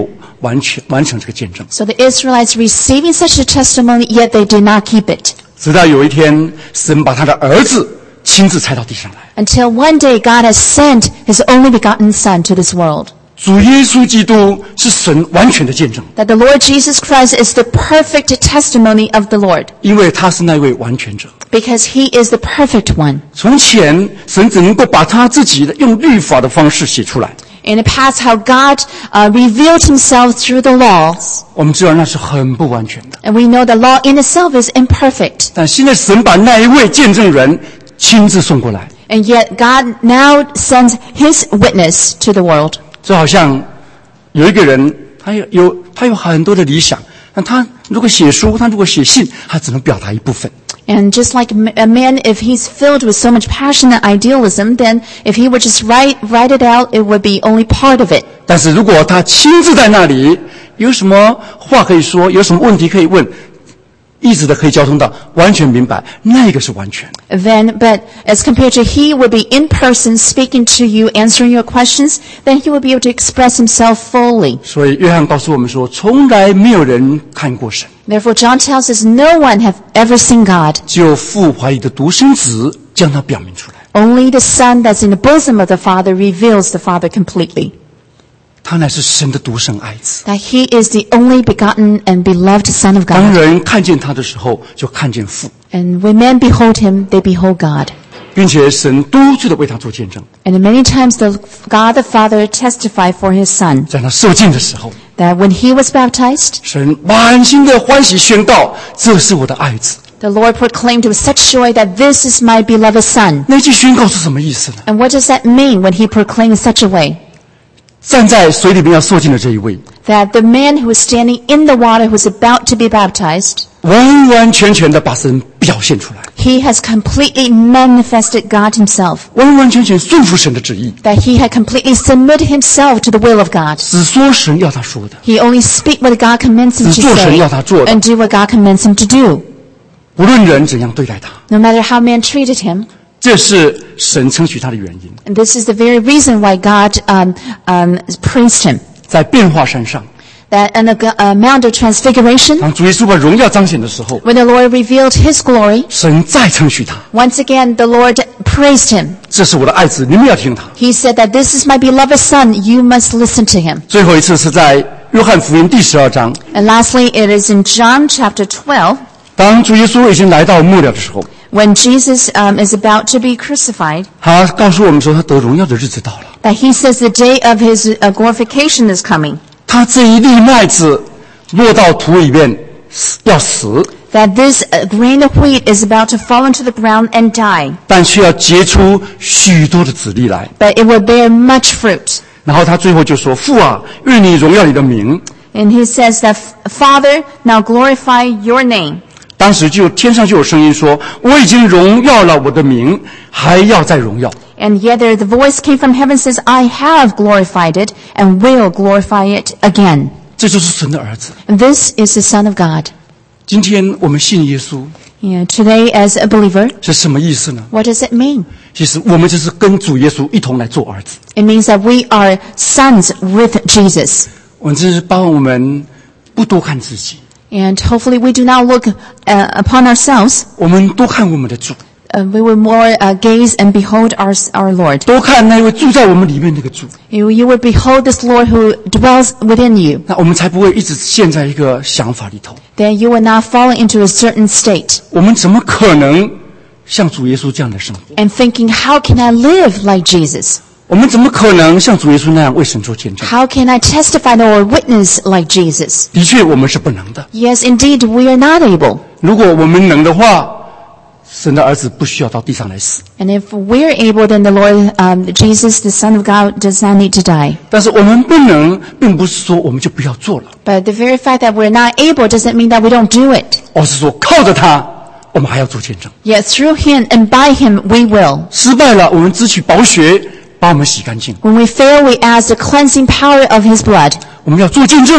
完成这个见证。 So the Israelites receiving such a testimony, yet they did not keep it. 直到有一天，神把他的儿子亲自差到地上来。 Until one day God has sent His only begotten Son to this world. 主耶稣基督是神完全的见证。 That the Lord Jesus Christ is the perfect testimony of the Lord. 因为他是那位完全者。 Because He is the perfect one. 从前，神只能够把他自己的用律法的方式写出来。 In the past, how God revealed Himself through the laws. 我们知道那是很不完全的。 And we know the law in itself is imperfect. 但现在神把那一位见证人亲自送过来。 And yet God now sends His witness to the world. 就好像有一个人，他有很多的理想，但他如果写书，他如果写信，他只能表达一部分。 And just like a man, if he's filled with so much passion and idealism, then if he would just write it out, it would be only part of it. 但是如果他亲自在那里，有什么话可以说，有什么问题可以问，一直的可以交通到，完全明白，那个是完全。 But as compared to he would be in person speaking to you, answering your questions, then he would be able to express himself fully. 所以约翰告诉我们说，从来没有人看过神。 Therefore, John tells us no one have ever seen God. 只有父怀里的独生子将他表明出来。 Only the Son that's in the bosom of the Father reveals the Father completely. 他乃是神的独生爱子。 That He is the only begotten and beloved Son of 当 God. 人看见他的时候，就看见父， And when men behold Him, they behold God. 并且神多次的为他做见证。 And many times God the Father testified for His Son. 在他受浸的时候， That when He was baptized, 神满心的欢喜宣告：“这是我的爱子。” the Lord proclaimed with such joy that this is my beloved Son. 那句宣告是什么意思呢？ And what does that mean when He proclaimed in such a way? 站在水里面要受浸的这一位， That the man who was standing in the water who was about to be baptized, 完完全全的把神表现出来， he has completely manifested God Himself. 完完全全顺服神的旨意， That he had completely submitted himself to the will of God. 只说神要他说的， He only speak what God commands him to 只做神 say 要他做的， and do what God commands him to do. 无论人怎样对待他， No matter how man treated him. 这是神称许他的原因。 And this is the very reason why God praised him. 在变化山上， That on the Mount of Transfiguration, 当主耶稣把荣耀彰显的时候， when the Lord revealed His glory, 神再称许他， once again the Lord praised him. 这是我的爱子，你们要听他。 He said that this is my beloved Son, you must listen to him. 最后一次是在约翰福音第12章， And lastly, it is in John chapter 12, 当主耶稣已经来到末了的时候， when Jesus is about to be crucified, 他告诉我们说，他得荣耀的日子到了。 that He says the day of His glorification is coming. 他这一粒麦子落到土里面要死， That this grain of wheat is about to fall into the ground and die, 但却要结出许多的子粒来。 but it will bear much fruit. 然后他最后就说：“父啊，愿你荣耀你的名。” And He says that, Father, now glorify your name. 当时天上就有声音说：“我已经荣耀了我的名，还要再荣耀。” And yet the voice came from heaven says, I have glorified it and will glorify it again. 这就是神的儿子。 And this is the Son of God. 今天我们信耶稣 Today, as a believer, 是什么意思呢？ what does it mean? 其实我们就是跟主耶稣一同来做儿子。 It means that we are sons with Jesus. 我们这是帮我们不多看自己， And hopefully we do not look upon ourselves. 我们多看我们的主， We will more gaze and behold our Lord. 多看那位住在我们里面那个主， You will behold this Lord who dwells within you. 那我们才不会一直陷在一个想法里头。 Then you will not fall into a certain state 我们怎么可能像主耶稣这样的生活？ and thinking, how can I live like Jesus? 我们怎么可能像主耶稣那样为神做见证？ How can I testify or witness like Jesus? 的确，我们是不能的。 Yes, indeed, we are not able. 如果我们能的话，神的儿子不需要到地上来死。 And if we're able, then the Lord, Jesus, the Son of God, does not need to die. 但是我们不能，并不是说我们就不要做了， But the very fact that we're not able doesn't mean that we don't do it. 而是说靠着他，我们还要做见证。 Yet through Him and by Him, we will. 失败了，我们支取宝血，把我们洗干净。 When we fail, we ask the cleansing power of His blood. 我们要做见证，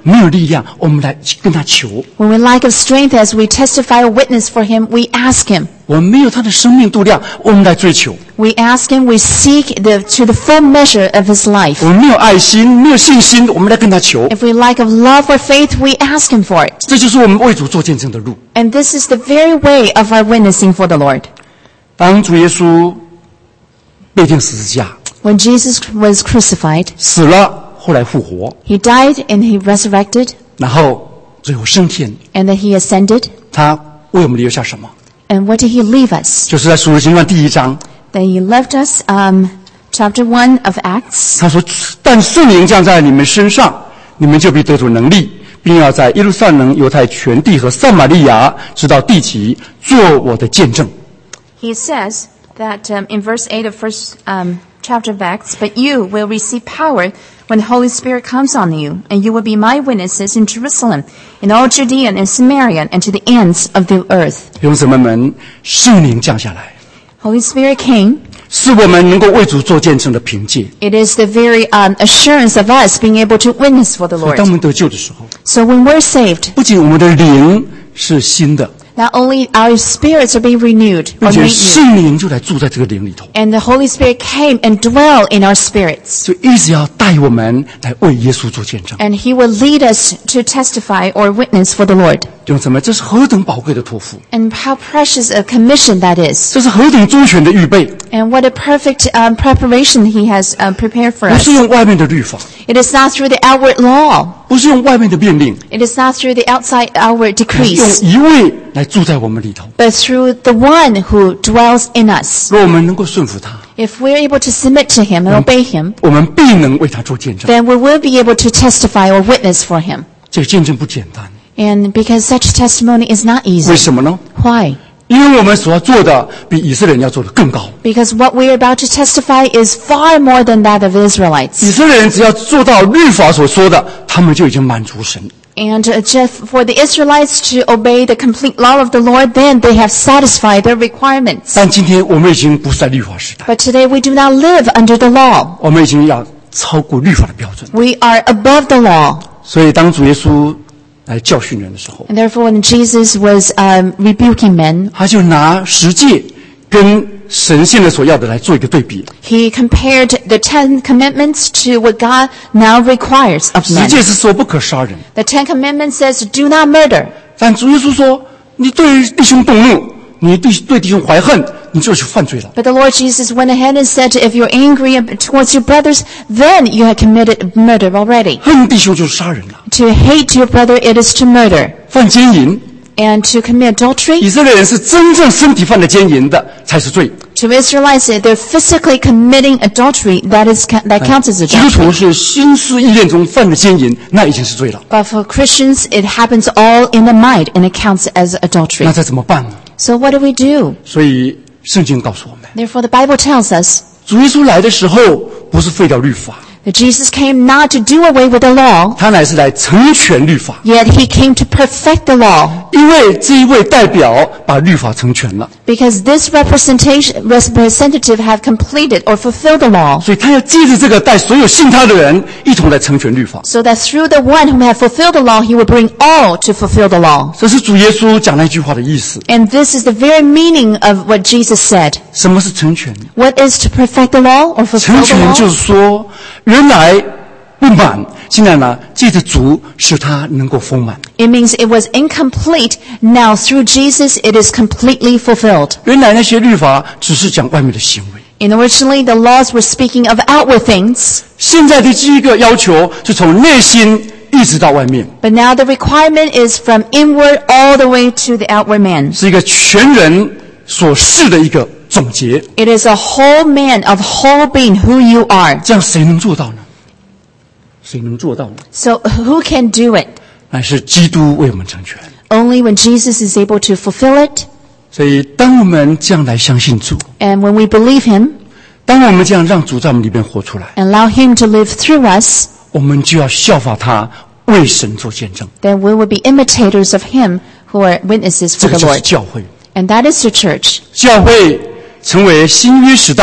没有力量，我们来跟他求。 When we lack of strength, as we testify or witness for him, we ask him. 我们没有他的生命度量，我们来追求。 We ask him, we seek to the full measure of his life. 我们没有爱心，没有信心，我们来跟他求。 If we lack of love or faith, we ask him for it. 这就是我们为主做见证的路。 And this is the very way of our witnessing for the Lord. 当主耶稣被钉十字架， When Jesus was crucified, 死了，后来复活， he died and he resurrected, 然后最后升天。 and then he ascended. 他为我们留下什么？ And what did he leave us? 就是在《使徒行传》第1章， Then he left us, chapter 1 of Acts. 他说：“但圣灵降在你们身上，你们就必得着能力，并要在耶路撒冷、犹太全地和撒玛利亚，直到地极，做我的见证。” He says that in verse 8 of first chapter of Acts, but you will receive power when the Holy Spirit comes on you, and you will be my witnesses in Jerusalem, in all Judea and Samaria, and to the ends of the earth. 弟兄姊妹们，圣灵降下来， Holy Spirit came. 是我们能够为主做见证的凭借。 It is the very assurance of us being able to witness for the 所以 Lord. 当我们得救的时候， So when we're saved, 不仅我们的灵是新的， not only our spirits are being renewed 并 or 且 made new, 圣灵就来住在这个灵里头， and the Holy Spirit came and dwell in our spirits. 就一直要带我们来为耶稣做见证。 And he will lead us to testify or witness for the Lord. 弟兄姊妹，这是何等宝贵的托付， And how precious a commission that is. 这是何等周全的预备， And what a perfect preparation he has prepared for 不 us. 是用外面的律法， It is not through the outward law. 不是用外面的命令， It is not through the outside outward 而是用 decrees, 一位来住在我们里头。 but through the one who dwells in us. 若我们能够顺服他， If we're able to submit to him and obey him, 我们必能为他做见证。 then we will be able to testify or witness for him. 这个见证不简单， And because such testimony is not 为 easy. 什么呢？ Why? 因为我们所要做的比以色列人要做的更高。 Because what we are about to testify is far more than that of 以 Israelites. 色列人只要做到律法所说的，他们就已经满足神。 And just for the Israelites to obey the complete law of the Lord, then they have satisfied their requirements. 但今天我们已经不是在律法时代， But today we do not live under the law. 我们已经要超过律法的标准。 We are above the law. 所以当主耶稣来教训人的时候， And therefore when Jesus was rebuking men, 他就拿十诫跟神现在所要的来做一个对比。 he compared the 10 commandments to what God now requires of 十 men. 诫是说不可杀人， The 10 commandments says, do not murder. 但主耶稣说，你对弟兄动怒，你对弟兄怀恨，你就去犯罪了。 But the Lord Jesus went ahead and said, if you're angry towards your brothers, then you have committed murder already. 恨弟兄就是杀人了。 To hate your brother, it is to murder. 犯奸淫， And to commit adultery, 以色列人是真正身体犯的奸淫的才是罪， to Israelites, they're physically committing adultery, that counts as 基督徒 adultery. 是心思意念中犯的奸淫，那已经是罪了。 But for Christians, it happens all in the mind, and it counts as 那 adultery. 再怎么办呢？ So what do we do? 所以圣经告诉我们， Therefore, the Bible tells us 主耶稣来的时候不是废掉律法， that Jesus came not to do away with the law, 他乃是来成全律法， yet he came to perfect the law. 因为这一位代表把律法成全了， Because this representative have completed or fulfilled the law, 所以他要借着这个带所有信他的人一同来成全律法。 so that through the one who have fulfilled the law, he will bring all to fulfill the law. 这是主耶稣讲那句话的意思。 And this is the very meaning of what Jesus said. 什么是成全？ What is to perfect the law or 成 fulfill the 全就 law? 是说，原来不满，现在呢，借着主使他能够丰满。 It means it was incomplete. Now through Jesus, it is completely fulfilled. 原来那些律法只是讲外面的行为， And originally, the laws were speaking of outward things, 现在的第一个要求是从内心一直到外面， but now the requirement is from inward all the way to the outward man. 是一个全人所示的一个总结。 It is a whole man of whole being who you are. 这样谁能做到呢？谁能做到呢？ So who can do it? 乃是基督为我们成全。 Only when Jesus is able to fulfill it. 所以，当我们这样来相信主， And when we believe him 当我们这样让主在我们里面活出来， and allow him to live through us, 我们就要效法他，为神做见证。 then we will be imitators of him who are witnesses 这 for 个 the 就是 Lord. 教会。 And that is the church. 教会成为新约时代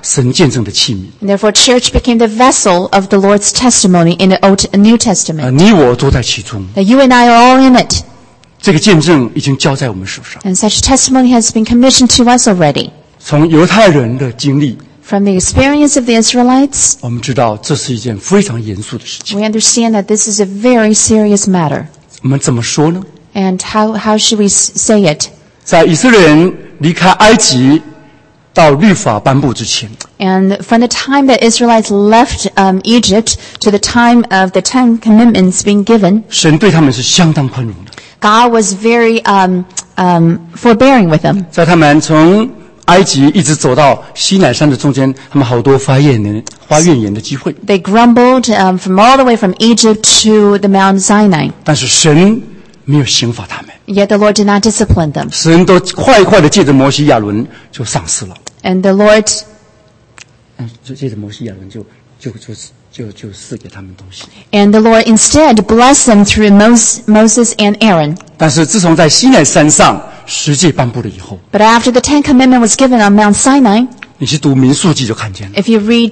神见证的器皿。 And therefore, church became the vessel of the Lord's testimony in the Old and New Testament. 你我都在其中。 That you and I are all in it. 这个见证已经交在我们手上。 And such testimony has been commissioned to us already. 从犹太人的经历， From the experience of the Israelites, 我们知道这是一件非常严肃的事情。 we understand that this is a very serious matter. 我们怎么说呢？ And how should we say it? 在以色列人离开埃及到律法颁布之前， And from the time that Israelites left Egypt to the time of the 10 Commandments being given, 神对他们是相当宽容的。 God was very forbearing with them. 在他们从埃及一直走到西乃山的中间，他们好多发怨言的机会。 They grumbled from all the way from Egypt to the Mount Sinai. 但是神没有刑罚他们， Yet the Lord did not discipline them. 神都快的借着摩西亚伦就上司了。 And the Lord, 就借着摩西亚伦就赐给他们东西。 and the Lord instead blessed them through Moses and Aaron. 但是自从在西乃山上十诫颁布了以后， But after the 10 Commandment was given on Mount Sinai, 你去读民数记就看见了， if you read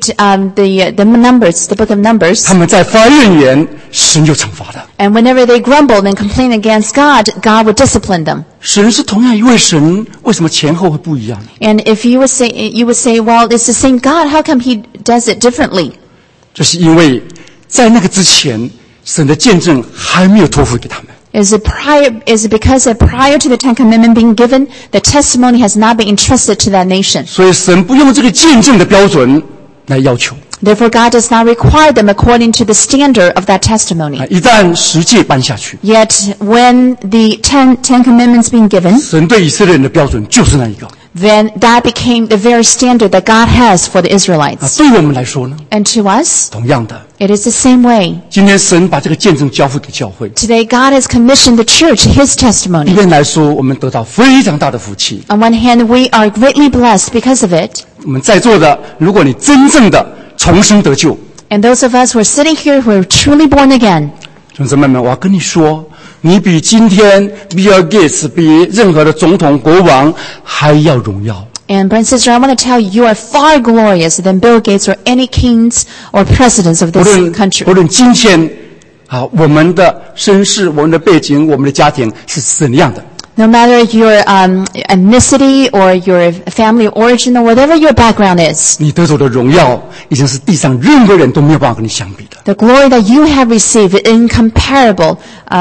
the Numbers, the book of Numbers, 他们在发怨言，神就惩罚的。 and whenever they grumbled and complained against God, God would discipline them. 神是同样一位神，为什么前后会不一样呢？ And if you would say, well, it's the same God, how come he does it differently? 这是因为在那个之前，神的见证还没有托付给他们。 Is it because that prior to the 10 Commandment being given, the testimony has not been entrusted to that nation? 所以神不用这个见证的标准来要求。 Therefore, God does not require them according to the standard of that testimony. 一旦十诫颁下去， Yet, when the 10 Commandments being given, 神对以色列人的标准就是那一个。 then that became the very standard that God has for the Israelites. 对我们来说呢， And to us, 同样的， it is the same way. 今天神把这个见证交付给教会， Today, God has commissioned the church His 一 testimony. 边来说，我们得到非常大的福气。 On one hand, we are greatly blessed because of it. 我们在座的，如果你真正的重生得救， And those of us who are sitting here who are truly born again, 兄弟姊妹们，我要跟你说，你比今天比尔盖茨、比任何的总统、国王还要荣耀。 and brother and sister, I want to tell you, you are far glorious than Bill Gates or any kings or presidents of 不 this 论 country. 不论今天我们的身世、我们的背景、我们的家庭是怎样的， No matter your ethnicity or your family origin or whatever your background is, 你得着的荣耀已经是地上任何人都没有办法跟你相比的。 the glory that you have received is incomparable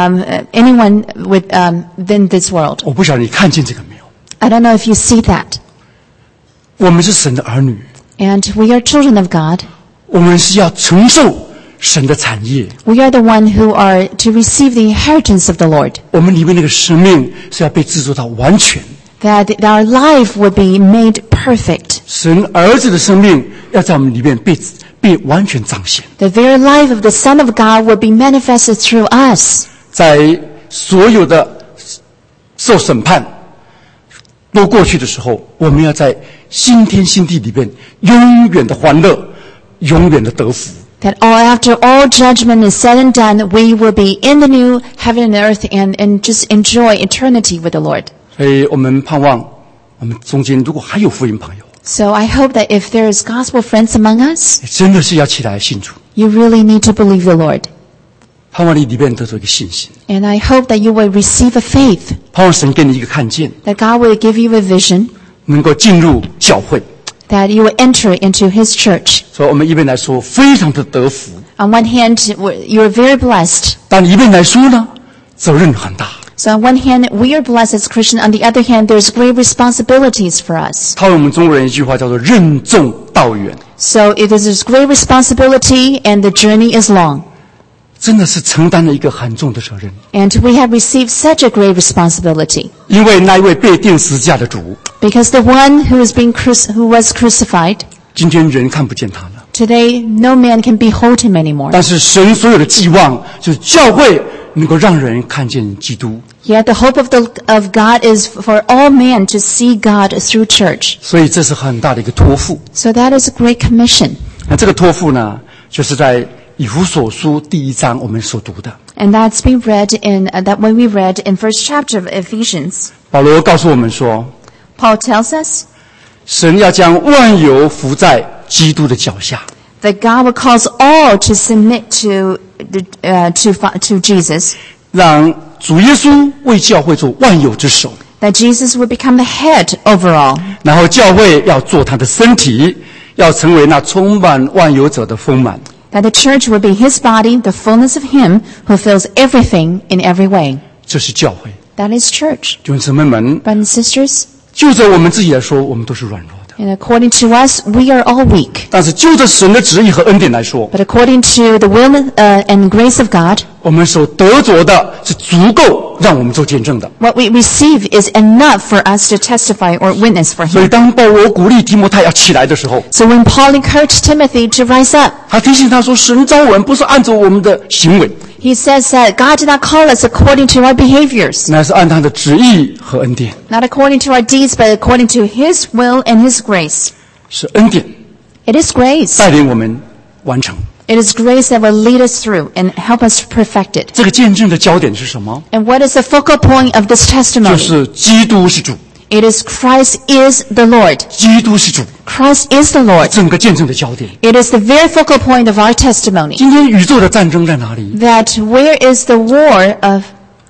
anyone within this world. 我不晓得你看见这个没有？ I don't know if you see that. 我们是神的儿女， And we are children of God. 我们是要承受神的产业， We are the one who are to receive the inheritance of the Lord. 我们里面那个生命是要被制作到完全。 That our life would be made perfect. 神儿子的生命要在我们里面被完全彰显。 The very life of the Son of God would be manifested through us. 在所有的受审判都过去的时候，我们要在新天新地里边永远的欢乐，永远的得福。 That after all judgment is said and done, we will be in the new heaven and earth and just enjoy eternity with the Lord. 所以我们盼望，我们中间如果还有福音朋友， So I hope that if there is gospel friends among us, 真的是要起来信主， you really need to believe the Lord. 盼望你里面得到一个信心， And I hope that you will receive a faith, 盼望神给你一个看见， that God will give you a vision, 能够进入教会。 that you will enter into His church. 所以我们一边来说非常的得福， On one hand, you are very blessed. 但一边来说呢，责任很大。 So on one hand, we are blessed as Christians. On the other hand, there's great responsibilities for us. 套用我们中国人一句话叫做任重道远， So it is this great responsibility and the journey is long. 真的是承担了一个很重的责任。 And we have received such a great responsibility. 因为那一位被钉十字架的主， Because the one who was crucified, 今天人看不见他了。 today no man can behold him anymore. 但是神所有的寄望就是教会能够让人看见基督， Yet the hope of God is for all men to see God through church. 所以这是很大的一个托付。 So that is a great commission. 那这个托付呢，就是在以弗所书第1章我们所读的。 And that's been read in, that when we read in first chapter of Ephesians. 保罗告诉我们说， Paul tells us, 神要将万有服在基督的脚下。 That God will cause all to submit to Jesus. 让主耶稣为教会做万有之首。 That Jesus would become the head over all. 然后教会要做他的身体，要成为那充满万有者的丰满。 That the church would be his body, the fullness of him who fills everything in every way. 这是教会。 That is church. 弟兄姊妹们， Brothers and sisters, 就着我们自己来说，我们都是软弱的。 and according to us, we are all weak. 但是就着神的旨意和恩典来说， But according to the will and grace of God, 我们所得着的是足够让我们做见证的。 what we receive is enough for us to testify or witness for 所以 him. 当保罗鼓励提摩太要起来的时候， So when Paul encouraged Timothy to rise up, 他提醒他说，神召我们不是按照我们的行为， he says that God did not call us according to our behaviors, 乃是按他的旨意和恩典， not according to our deeds, but according to his will and his grace. 是恩典 It is grace. 带领我们完成。 It is grace that will lead us through and help us to perfect it. 这个见证的焦点是什么？ And what is the focal point of this 就 testimony? 是基督是主， It is Christ is the Lord. 基督是主， Christ is the Lord. 整个见证的焦点。 It is the very focal point of our testimony. 今天宇宙的战争在哪里 That where is the war of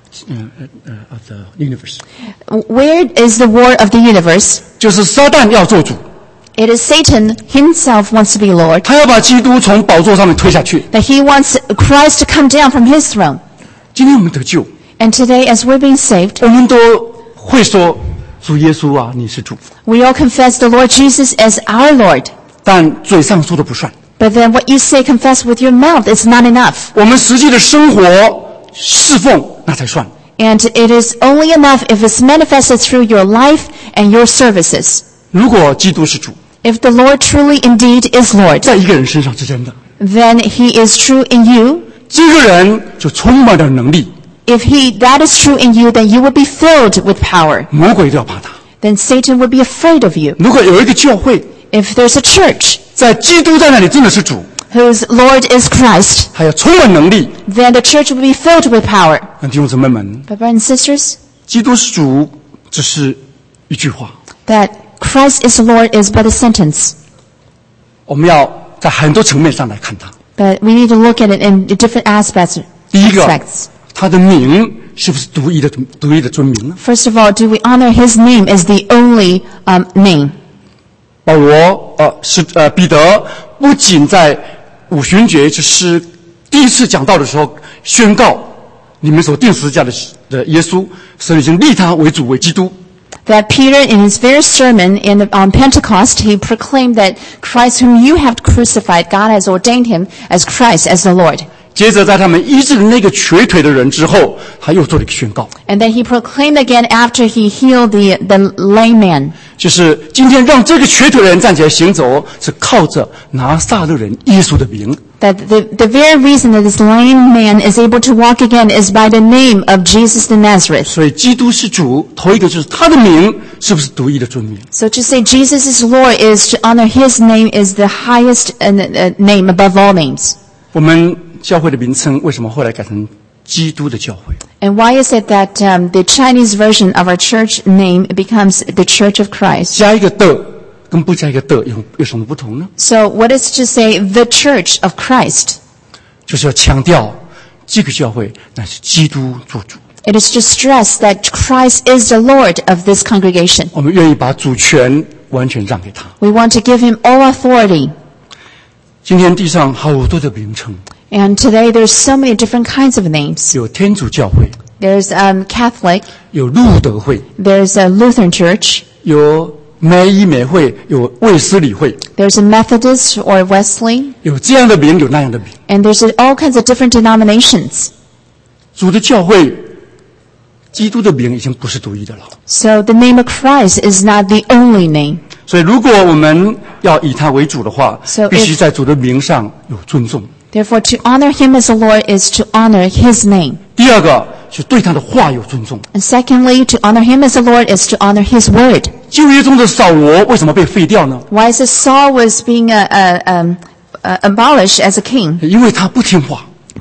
？Of the universe， where is the war of the universe? 就是撒旦要做主， It is Satan himself wants to be Lord. 他要把基督从宝座上面推下去。 That he wants Christ to come down from his throne. 今天我们得救， And today, as we're being saved, 我们都会说主耶稣啊，你是主， we all confess the Lord Jesus as our Lord. 但嘴上说的不算。 But then what you say, confess with your mouth, is not enough. 我们实际的生活侍奉那才算。 And it is only enough if it's manifested through your life and your services. 如果基督是主， If the Lord truly indeed is Lord, 在一个人身上是真的， then he is true in you. 这个人就充满了能力， If that is true in you, then you will be filled with power. 魔鬼都要怕他。 Then Satan would be afraid of you. 如果有一个教会， If there's a church 在基督在那里真的是主， whose Lord is Christ, 还要充满能力。 then the church will be filled with power. 那弟兄姊妹们， But brothers and sisters, 基督是主只是一句话， that Christ is Lord is but a sentence. 我们要在很多层面上来看他。 But we need to look at it in different aspects. 第一个 aspects.， 他的名是不是独一的尊名呢？ First of all, do we honor his name as the only name? 保罗彼得不仅在五旬节就是第一次讲道的时候宣告，你们所定十字架的耶稣，神已经立他为主为基督。 That Peter, in his very sermon on Pentecost, he proclaimed that Christ whom you have crucified, God has ordained him as Christ, as the Lord. 接着在他们医治了那个瘸腿的人之后，他又做了一个宣告， And then he proclaimed again after he healed the lame man. 就是今天让这个瘸腿的人站起来行走，是靠着拿撒勒人耶稣的名。 That the very reason that this lame man is able to walk again is by the name of Jesus the Nazareth. 所以基督是主，头一个就是他的名是不是独一的尊名？ So to say Jesus is Lord is to honor his name is the highest name above all names. 我们教会的名称为什么后来改成基督的教会？ And why is it that the Chinese version of our church name becomes the Church of Christ? 加一个的跟不加一个的有什么不同呢？ So what is to say the Church of Christ? 就是要强调这个教会乃是基督做主， It is to stress that Christ is the Lord of this congregation. 我们愿意把主权完全让给他。 We want to give him all authority. 今天地上好多的名称， And today there's so many different kinds of names. 有天主教会， There's Catholic, 有路德会， there's a Lutheran church, 有美以美会，有卫斯理会， there's a Methodist or Wesley, 有这样的名，有那样的名。 and there's all kinds of different denominations. 主的教会，基督的名已经不是独一的了。 So the name of Christ is not the only name. 所以，如果我们要以他为主的话 So， 必须在主的名上有尊重。 Therefore, to honor him as the Lord is to honor his name. 第二个是对他的话有尊重。 And secondly, to honor him as the Lord is to honor his word. 旧约中的扫罗为什么被废掉呢？ Why is it Saul was being abolished as a king? 因为他不听话。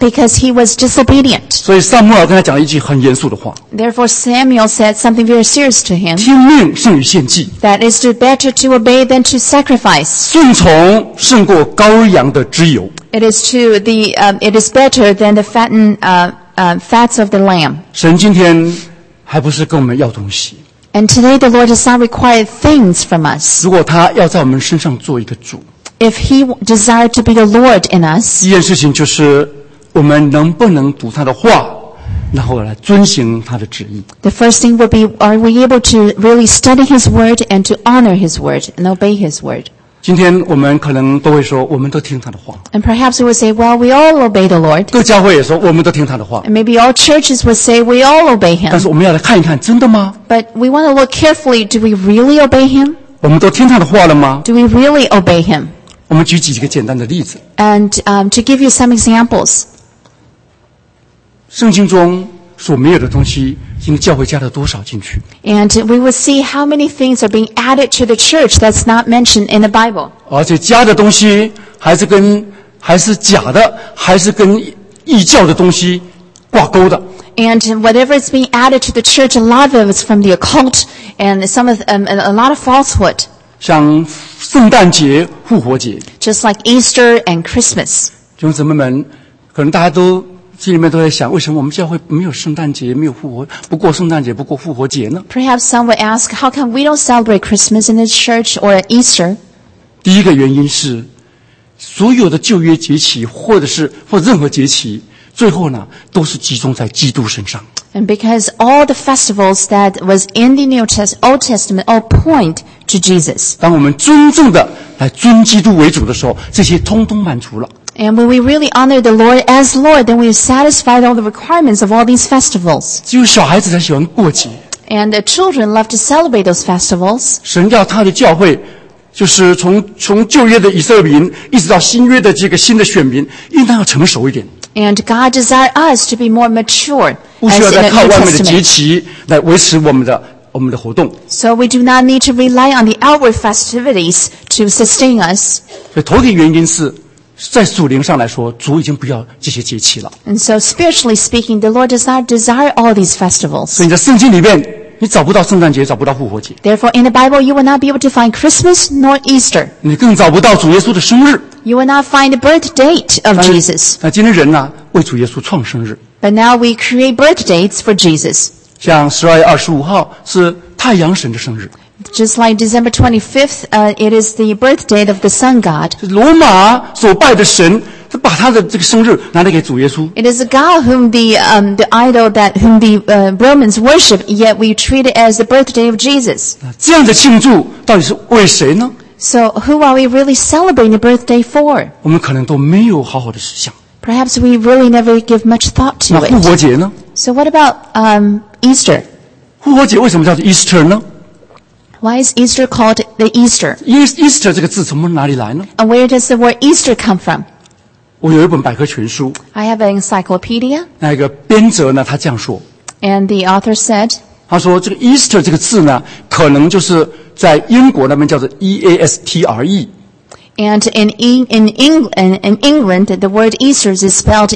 because he was disobedient. 所以撒母耳跟他讲了一句很严肃的话， Therefore Samuel said something very serious to him, 听命胜于献祭， that is better to obey than to sacrifice. 顺从胜过羔羊的脂油。 It is better than the fats of the lamb. 神今天还不是跟我们要东西， And today the Lord does not require things from us. 如果他要在我们身上做一个主， If he desired to be the Lord in us, 第一件事情就是我们能不能读他的话，然后来遵行他的旨意。 the first thing would be, are we able to really study his word and to honor his word and obey his word? 今天我们可能都会说，我们都听他的话， And perhaps we would say, well, we all obey the Lord. 各教会也说，我们都听他的话。 And maybe all churches would say, we all obey 但 him. 是我们要来看一看，真的吗？ But we want to look carefully, do we really obey him? 我们都听他的话了吗？ Do we really obey him? 我们举几个简单的例子。 And to give you some examples, 圣经中所没有的东西，今天教会加了多少进去？ and we would see how many things are being added to the church that's not mentioned in the Bible. 而且加的东西还是假的，还是跟异教的东西挂钩的。 And whatever is being added to the church, a lot of it is from the occult and a lot of falsehood, 像圣诞节、复活节， just like Easter and Christmas. 弟兄姊妹们，可能大家都心里面都在想，为什么我们教会没有圣诞节，没有复活，不过圣诞节，不过复活节呢？ Perhaps some would ask, how come we don't celebrate Christmas in the church or at Easter? 第一个原因是，所有的旧约节期，或任何节期，最后呢，都是集中在基督身上。 And because all the festivals that was in the Old Testament all point to Jesus. 当我们真正的来尊基督为主的时候，这些通通满足了。 And when we really honor the Lord as Lord, then we've satisfied all the requirements of all these festivals. 只有小孩子才喜欢过节。 And the children love to celebrate those festivals. 神要他的教会，就是从旧约的以色列民，一直到新约的这个新的选民，应当要成熟一点， And God desired us to be more mature 不 as 需要 in 再 the 靠 New 外面的节 Testament. 期来维持我们的活动。 So we do not need to rely on the outward festivities to sustain us. 所以头一个原因是，在属灵上来说，主已经不要这些节期了。 And so spiritually speaking, the Lord does not desire all these festivals. 所以你在圣经里面，你找不到圣诞节，找不到复活节， Therefore, in the Bible, you will not be able to find Christmas nor Easter. 你更找不到主耶稣的生日。 You will not find the birth date of Jesus. 那今天人呢，为主耶稣创生日， But now we create birth dates for Jesus. 像12月25号是太阳神的生日， Just like December 25th, it is the birth date of the sun god. 是罗马所拜的神，他把他的这个生日拿来给主耶稣。 It is a god whom the idol whom the Romans worship, yet we treat it as the birthday of Jesus. 这样的庆祝到底是为谁呢？ So who are we really celebrating the birthday for? 我们可能都没有好好的想。 Perhaps we really never give much thought 那 to 复 it. 活节呢？ So what about Easter? 复活节为什么叫做 Easter 呢？ Why is Easter called the Easter? Easter 这个字从哪里来呢？ And where does the word Easter come from? 我有一本百科全书， I have an encyclopedia, 那个编者呢，他这样说， and the author said, 他说这个 Easter 这个字呢，可能就是在英国那边叫做 EASTRE。 and in England, the word Easter is spelled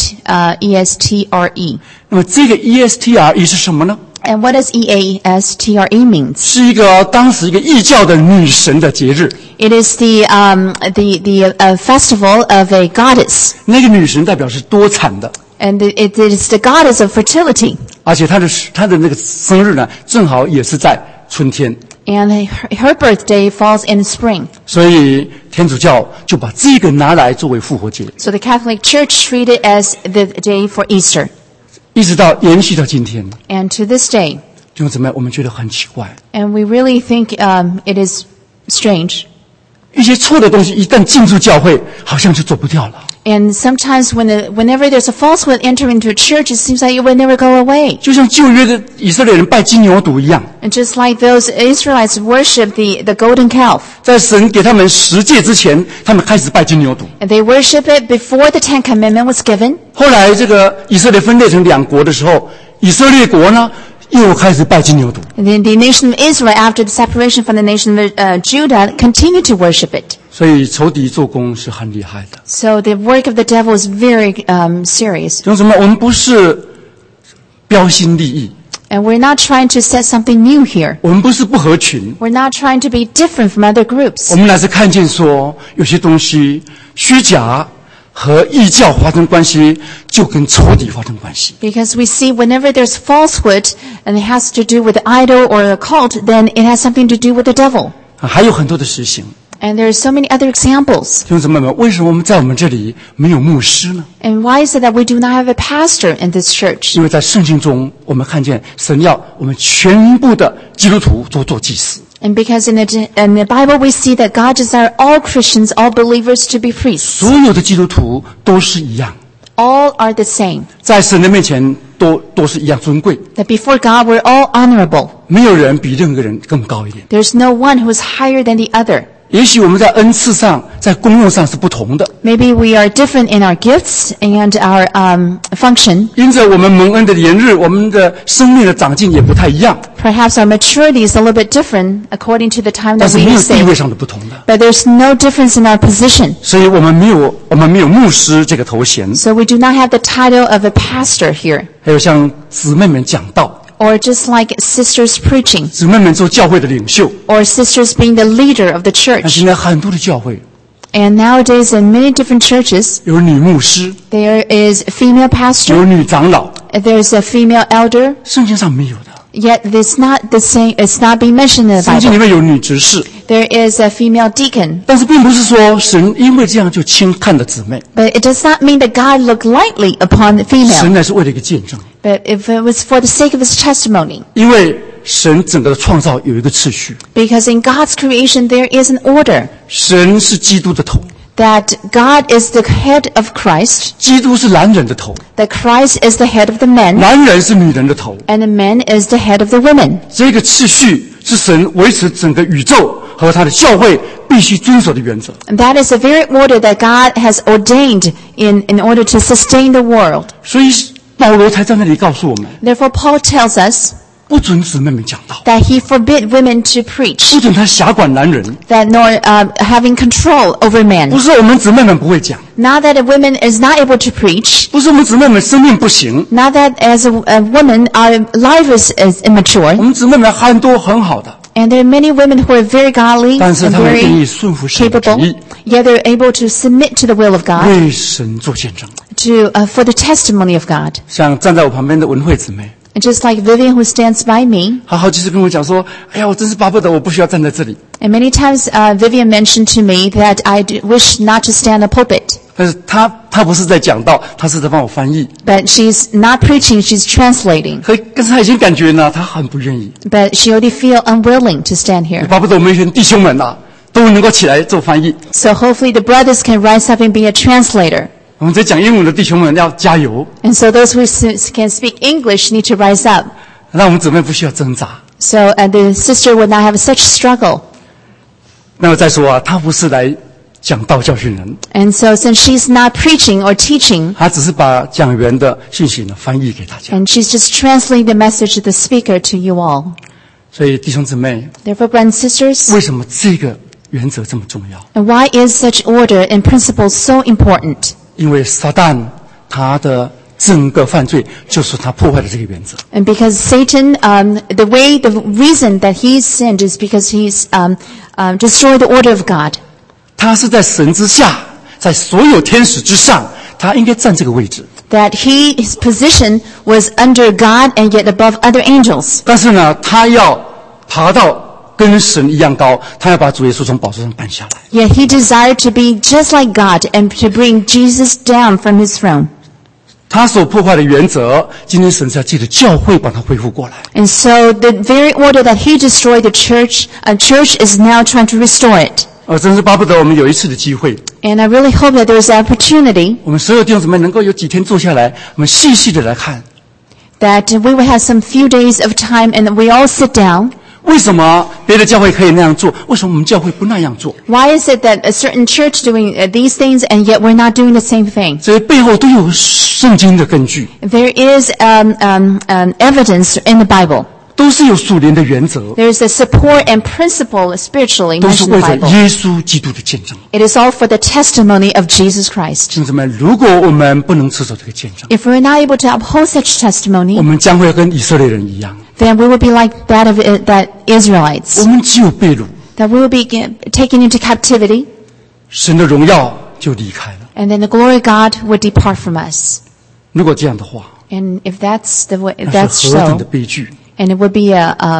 E-S-T-R-E. 那么这个 ESTRE 是什么呢？ And what does E-A-S-T-R-E means? 是一个当时一个异教的女神的节日。 It is the festival of a goddess, 那个女神代表是多产的， and it is the goddess of fertility. 而且她的那个生日呢，正好也是在春天。 And her birthday falls in spring. 所以天主教就把这个拿来作为复活节， So the Catholic Church treat it as the day for Easter. 一直到延续到今天。 And to this day, 弟兄姊妹，我们觉得很奇怪， and we really think it is strange. 一些错的东西一旦进入教会，好像就走不掉了。 And sometimes whenever there's a falsehood enter into a church, it seems like it will never go away. 就像旧约的以色列人拜金牛犊一样， And just like those Israelites worship the golden calf. 在神给他们十诫之前，他们开始拜金牛犊。 And they worship it before the Ten Commandment was given. 后来这个以色列分裂成两国的时候，以色列国呢又开始拜金牛犊。 And then the nation of Israel, after the separation from the nation of Judah, continued to worship it. 所以仇敌做工是很厉害的。 So the work of the devil is very serious. 弟兄姊妹，我们不是标新立异， And we're not trying to set something new here. 我们不是不合群， We're not trying to be different from other 我 groups. 们乃是看见说，有些东西虚假和异教发生关系，就跟仇敌发生关系。 Because we see whenever there's falsehood and it has to do with the idol or a cult, then it has something to do with the devil. 还有很多的实行。 And there are so many other examples. 弟兄姊妹们，为什么我们在我们这里没有牧师呢？ And why is it that we do not have a pastor in this church? 因为在圣经中，我们看见神要我们全部的基督徒都做祭司。 And because in the Bible we see that God desires all Christians, all believers to be priests. 所有的基督徒都是一样， All are the same. 在神的面前都是一样尊贵， That before God we're all honorable. 没有人比任何人更高一点。 There's no one who is higher than the other. 也许我们在恩赐上、在功用上是不同的， Maybe we are different in our gifts and our function. 因着我们蒙恩的连日，我们的生命的长进也不太一样， Perhaps our maturity is a little bit different according to the time 但 that 是 we 没有地位 receive. 上的不同的。 But there's no difference in our position. 所以我们没有牧师这个头衔， So we do not have the title of a pastor here. 还有像姊妹们讲道， Or just like sisters preaching. 姊妹们做教会的领袖。 Or sisters being the leader of the 但 church. 现在很多的教会 And nowadays in many different churches, 有女牧师， there is a female 有 pastor, 女长老， there's a female elder, 圣经上没有的。 yet it's not the same, it's not being mentioned in the 圣经里 Bible. 面有女执事， There is a female deacon. 但是并不是说神因为这样就轻看了姊妹， But it does not mean that God looked lightly upon the 神 female. 乃是为了一个见证， But if it was for the sake of his testimony. 因为神整个的创造有一个次序， Because in God's creation there is an order. 神是基督的头， That God is the head of Christ. 基督是男人的头， That Christ is the head of the men. 男人是女人的头。 And the man is the head of the women. 这个次序是神维持整个宇宙和他的教会必须遵守的原则。 And that is the very order that God has ordained in order to sustain the world. 所以保罗才在那里告诉我们， Therefore Paul tells us 不准姊妹们讲道， that he forbid women to preach. 不准他辖管男人。 That nor having control over 不 men. 是我们姊妹们不会讲， Not that a woman is not able to preach. 不是我们姊妹们生命不行， Not that as a woman our life is 我 immature. 们姊妹们很多很好的， And there are many women who are very godly 但是 and 他们愿意 very 顺服神的旨 capable. 意， Yet they're able to submit to the will of God 为神做见证。 for the testimony of God. 像站在我旁边的文慧姊妹， And just like Vivian who stands by me. 她好几次跟我讲说：“哎呀，我真是巴不得我不需要站在这里。 And many times Vivian mentioned to me that I wish not to stand a pulpit. ” 但是她不是在讲道，她是在帮我翻译。 But she's not preaching, she's translating. 可是她已经感觉呢，她很不愿意。 But she already feel unwilling to stand here. 巴不得我们一群弟兄们呐，都能够起来做翻译。 So hopefully the brothers can rise up and be a translator. 我们在讲英文的弟兄们要加油， And so those who can speak English need to rise up. 让我们姊妹不需要挣扎。 So the sister would not have such struggle. 那么再说啊，她不是来讲道教训人， And so since she's not preaching or teaching, 她只是把讲员的信息呢翻译给大家。 and she's just translating the message of the speaker to you all. 所以弟兄姊妹， Therefore, brothers and sisters, 为什么这个原则这么重要？ and why is such order and principle so important? 因为撒旦他的整个犯罪就是他破坏了这个原则。 And because Satan, the reason that he sinned is because he's destroyed the order of God. 他是在神之下，在所有天使之上，他应该站这个位置。 That his position was under God and yet above other angels. 但是呢，他要爬到跟神一样高，他要把主耶稣从宝座上搬下来。 Yet he desired to be just like God and to bring Jesus down from his throne. 他所破坏的原则，今天神是要借着教会把它恢复过来。 And so the very order that he destroyed the church, a church is now trying to restore it. 真是巴不得我们有一次的机会， And I really hope that there's an opportunity 我们所有弟兄姊妹能够有几天坐下来，我们细细的来看， that we will have some few days of time and we all sit down. 为什么别的教会可以那样做，为什么我们教会不那样做？ Why is it that a certain church doing these things and yet we're not doing the same thing? 这背后都有圣经的根据。 There is evidence in the Bible. 都是有属灵的原则， There is a support and principle spiritually 都是 mentioned 为 in the 着 Bible. 耶稣基督的见证。 It is all for the testimony of Jesus Christ. 兄弟们，如果我们不能持守这个见证， If we're not able to uphold such 我 testimony, 们将会跟以色列人一样， then we will be like that of that 我 Israelites, 们只有被掳， that we will be taken into captivity, 神的荣耀就离开了。 and then the glory of God would depart from us. 如果这样的话， And if that's the way, 那 that's 是何等的 so, 悲剧！ and it would be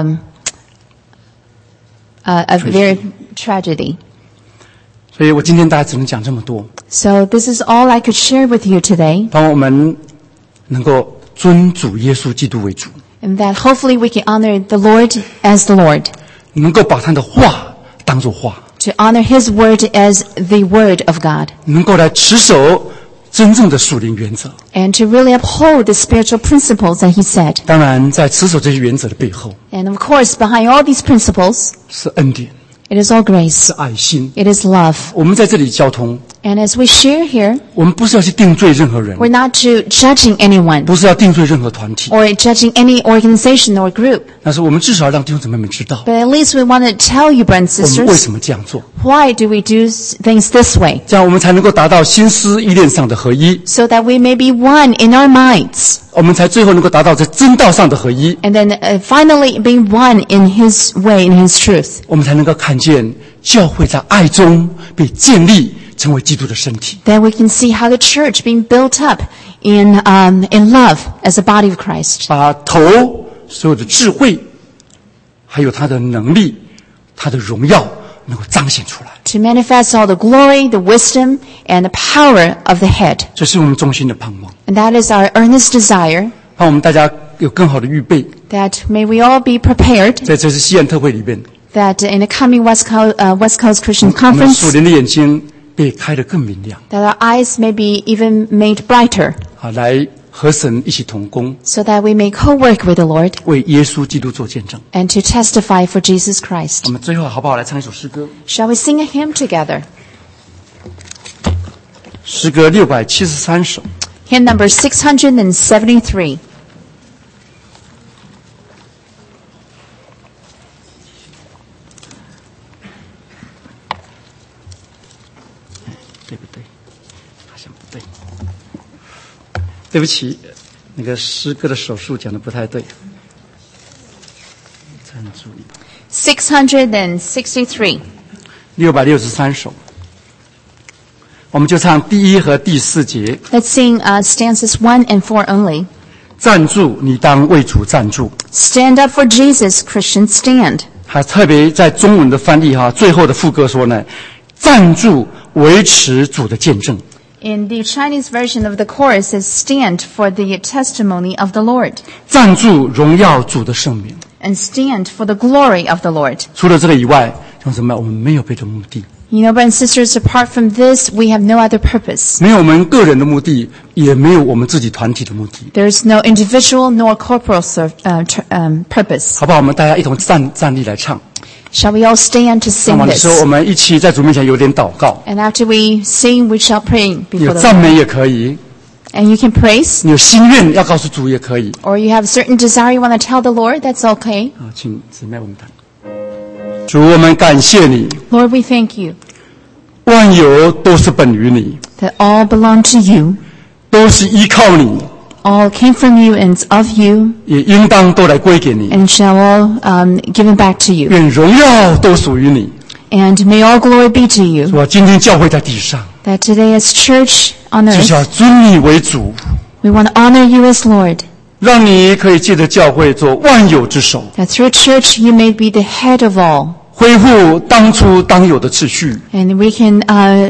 a very tragedy. 所以我今天大概只能讲这么多。 So this is all I could share with you today, 当我们能够尊主耶稣基督为主， and that hopefully we can honor the Lord as the Lord, 能够把他的话当作话， to honor His word as the word of God, 能够来持守真正的属灵原则。 and to really uphold the spiritual principles that He said. 当然，在持守这些原则的背后， And of course, behind all these principles, 是恩典， it is all 是 grace. 爱心。 It is love. 我们在这里交通， And as we share here, 我们不是要去定罪任何人， we're not to judging anyone 不是要定罪任何团体， or judging any organization or group. 但是我们至少让弟兄姊妹们知道， But at least we want to tell you, brothers and 我们为 sisters, 什么这样做， why do we do things this way? 这样我们才能够达到心思意念上的合一， So that we may be one in our minds. 我们才最后能够达到在真道上的合一， And then finally being one in His way, in His truth. 我们才能够看见教会在爱中被建立，成为基督的身体。 Then we can see how the church being built up in love as a body of Christ. 把头所有的智慧，还有他的能力、他的荣耀能够彰显出来， To manifest all the glory, the wisdom, and the power of the head. 这是我们衷心的盼望。 And that is our earnest desire, 让我们大家有更好的预备， that may we all be prepared, 在这次西安特会里面， that in the coming West Coast Christian 我们 Conference, 属灵的眼睛被开得更明亮， that our eyes may be even made brighter, 来和神一起同工， so that we may co-work with the Lord 为耶稣基督做见证。 and to testify for Jesus 我 Christ. 们最后好不好来唱一首诗歌？ Shall we sing a hymn together? 诗歌673首。 Hymn number 673. 对不对？好像不对。对不起，那个诗歌的手数讲的不太对。赞助 663. 663首，我们就唱第1和第4节。 Let's sing stanzas 1 and 4 only. 站住，你当为主站住。 Stand up for Jesus, Christians, stand. 还特别在中文的翻译最后的副歌说呢，站住，维持主的见证。 In the Chinese version of the chorus, it says, stand for the testimony of the Lord. 站住，荣耀主的圣名。 And stand for the glory of the Lord. 除了这个以外，兄弟们，我们没有别的目的， You know, brothers and sisters, apart from this, we have no other purpose. 没有我们个人的目的，也没有我们自己团体的目的， There is no individual nor corporal purpose. 好不好？我们大家一同站立来唱。 Shall we all stand to 唱 sing 完的 this? 时候，我们一起在主面前有点祷告， And after we sing, we shall pray 有 before the 赞 Lord. 美也可以， And you can praise, 你有心愿要告诉主也可以。 or you have a certain desire you want to tell the Lord, that's okay. 请姊妹我们谈。主，我们感谢你， Lord, we thank you 万有都是本于你， that all belong to you, 都是依靠你， all came from you and is of you, 也应当都来归给你。 and shall all given back to you. 愿荣耀都属于你。 And may all glory be to you, 我今天教会在地上， that today as church on 就是 earth, 要尊你为主， we want to honor you as Lord, 让你可以借着教会做万有之首， that through church you may be the head of all, 恢复当初当有的秩序， and we can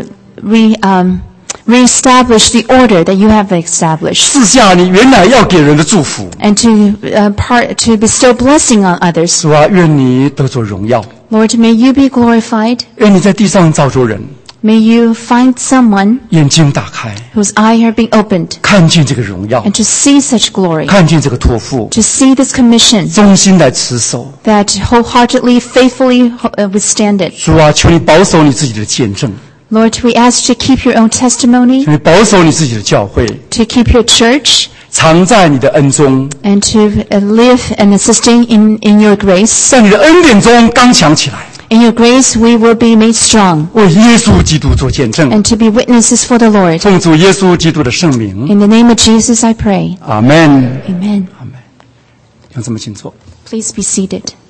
reestablish the order that you have established, 赐下你原来要给人的祝福。 and to bestow blessing on others. 主啊，愿你得着荣耀， Lord, may you be glorified. 愿你在地上造就人， May you find someone 眼睛打开， whose eye are being opened, 看见这个荣耀， and to see such glory, 看见这个托付， to see this commission, 忠心来持守。 that wholeheartedly, faithfully withstand it. 主啊，求你保守你自己的见证， Lord, we ask you to keep your own testimony, 求你保守你自己的教会， to keep your church, 常在你的恩中， and to live and sustain in your grace. 在你的恩典中刚强起来， In your grace we will be made strong, 为耶稣基督做见证。 and to be witnesses for the Lord. 奉主耶稣基督的圣名， In the name of Jesus I pray. 阿们。 Amen. 阿们。用这么请坐。 Please be seated.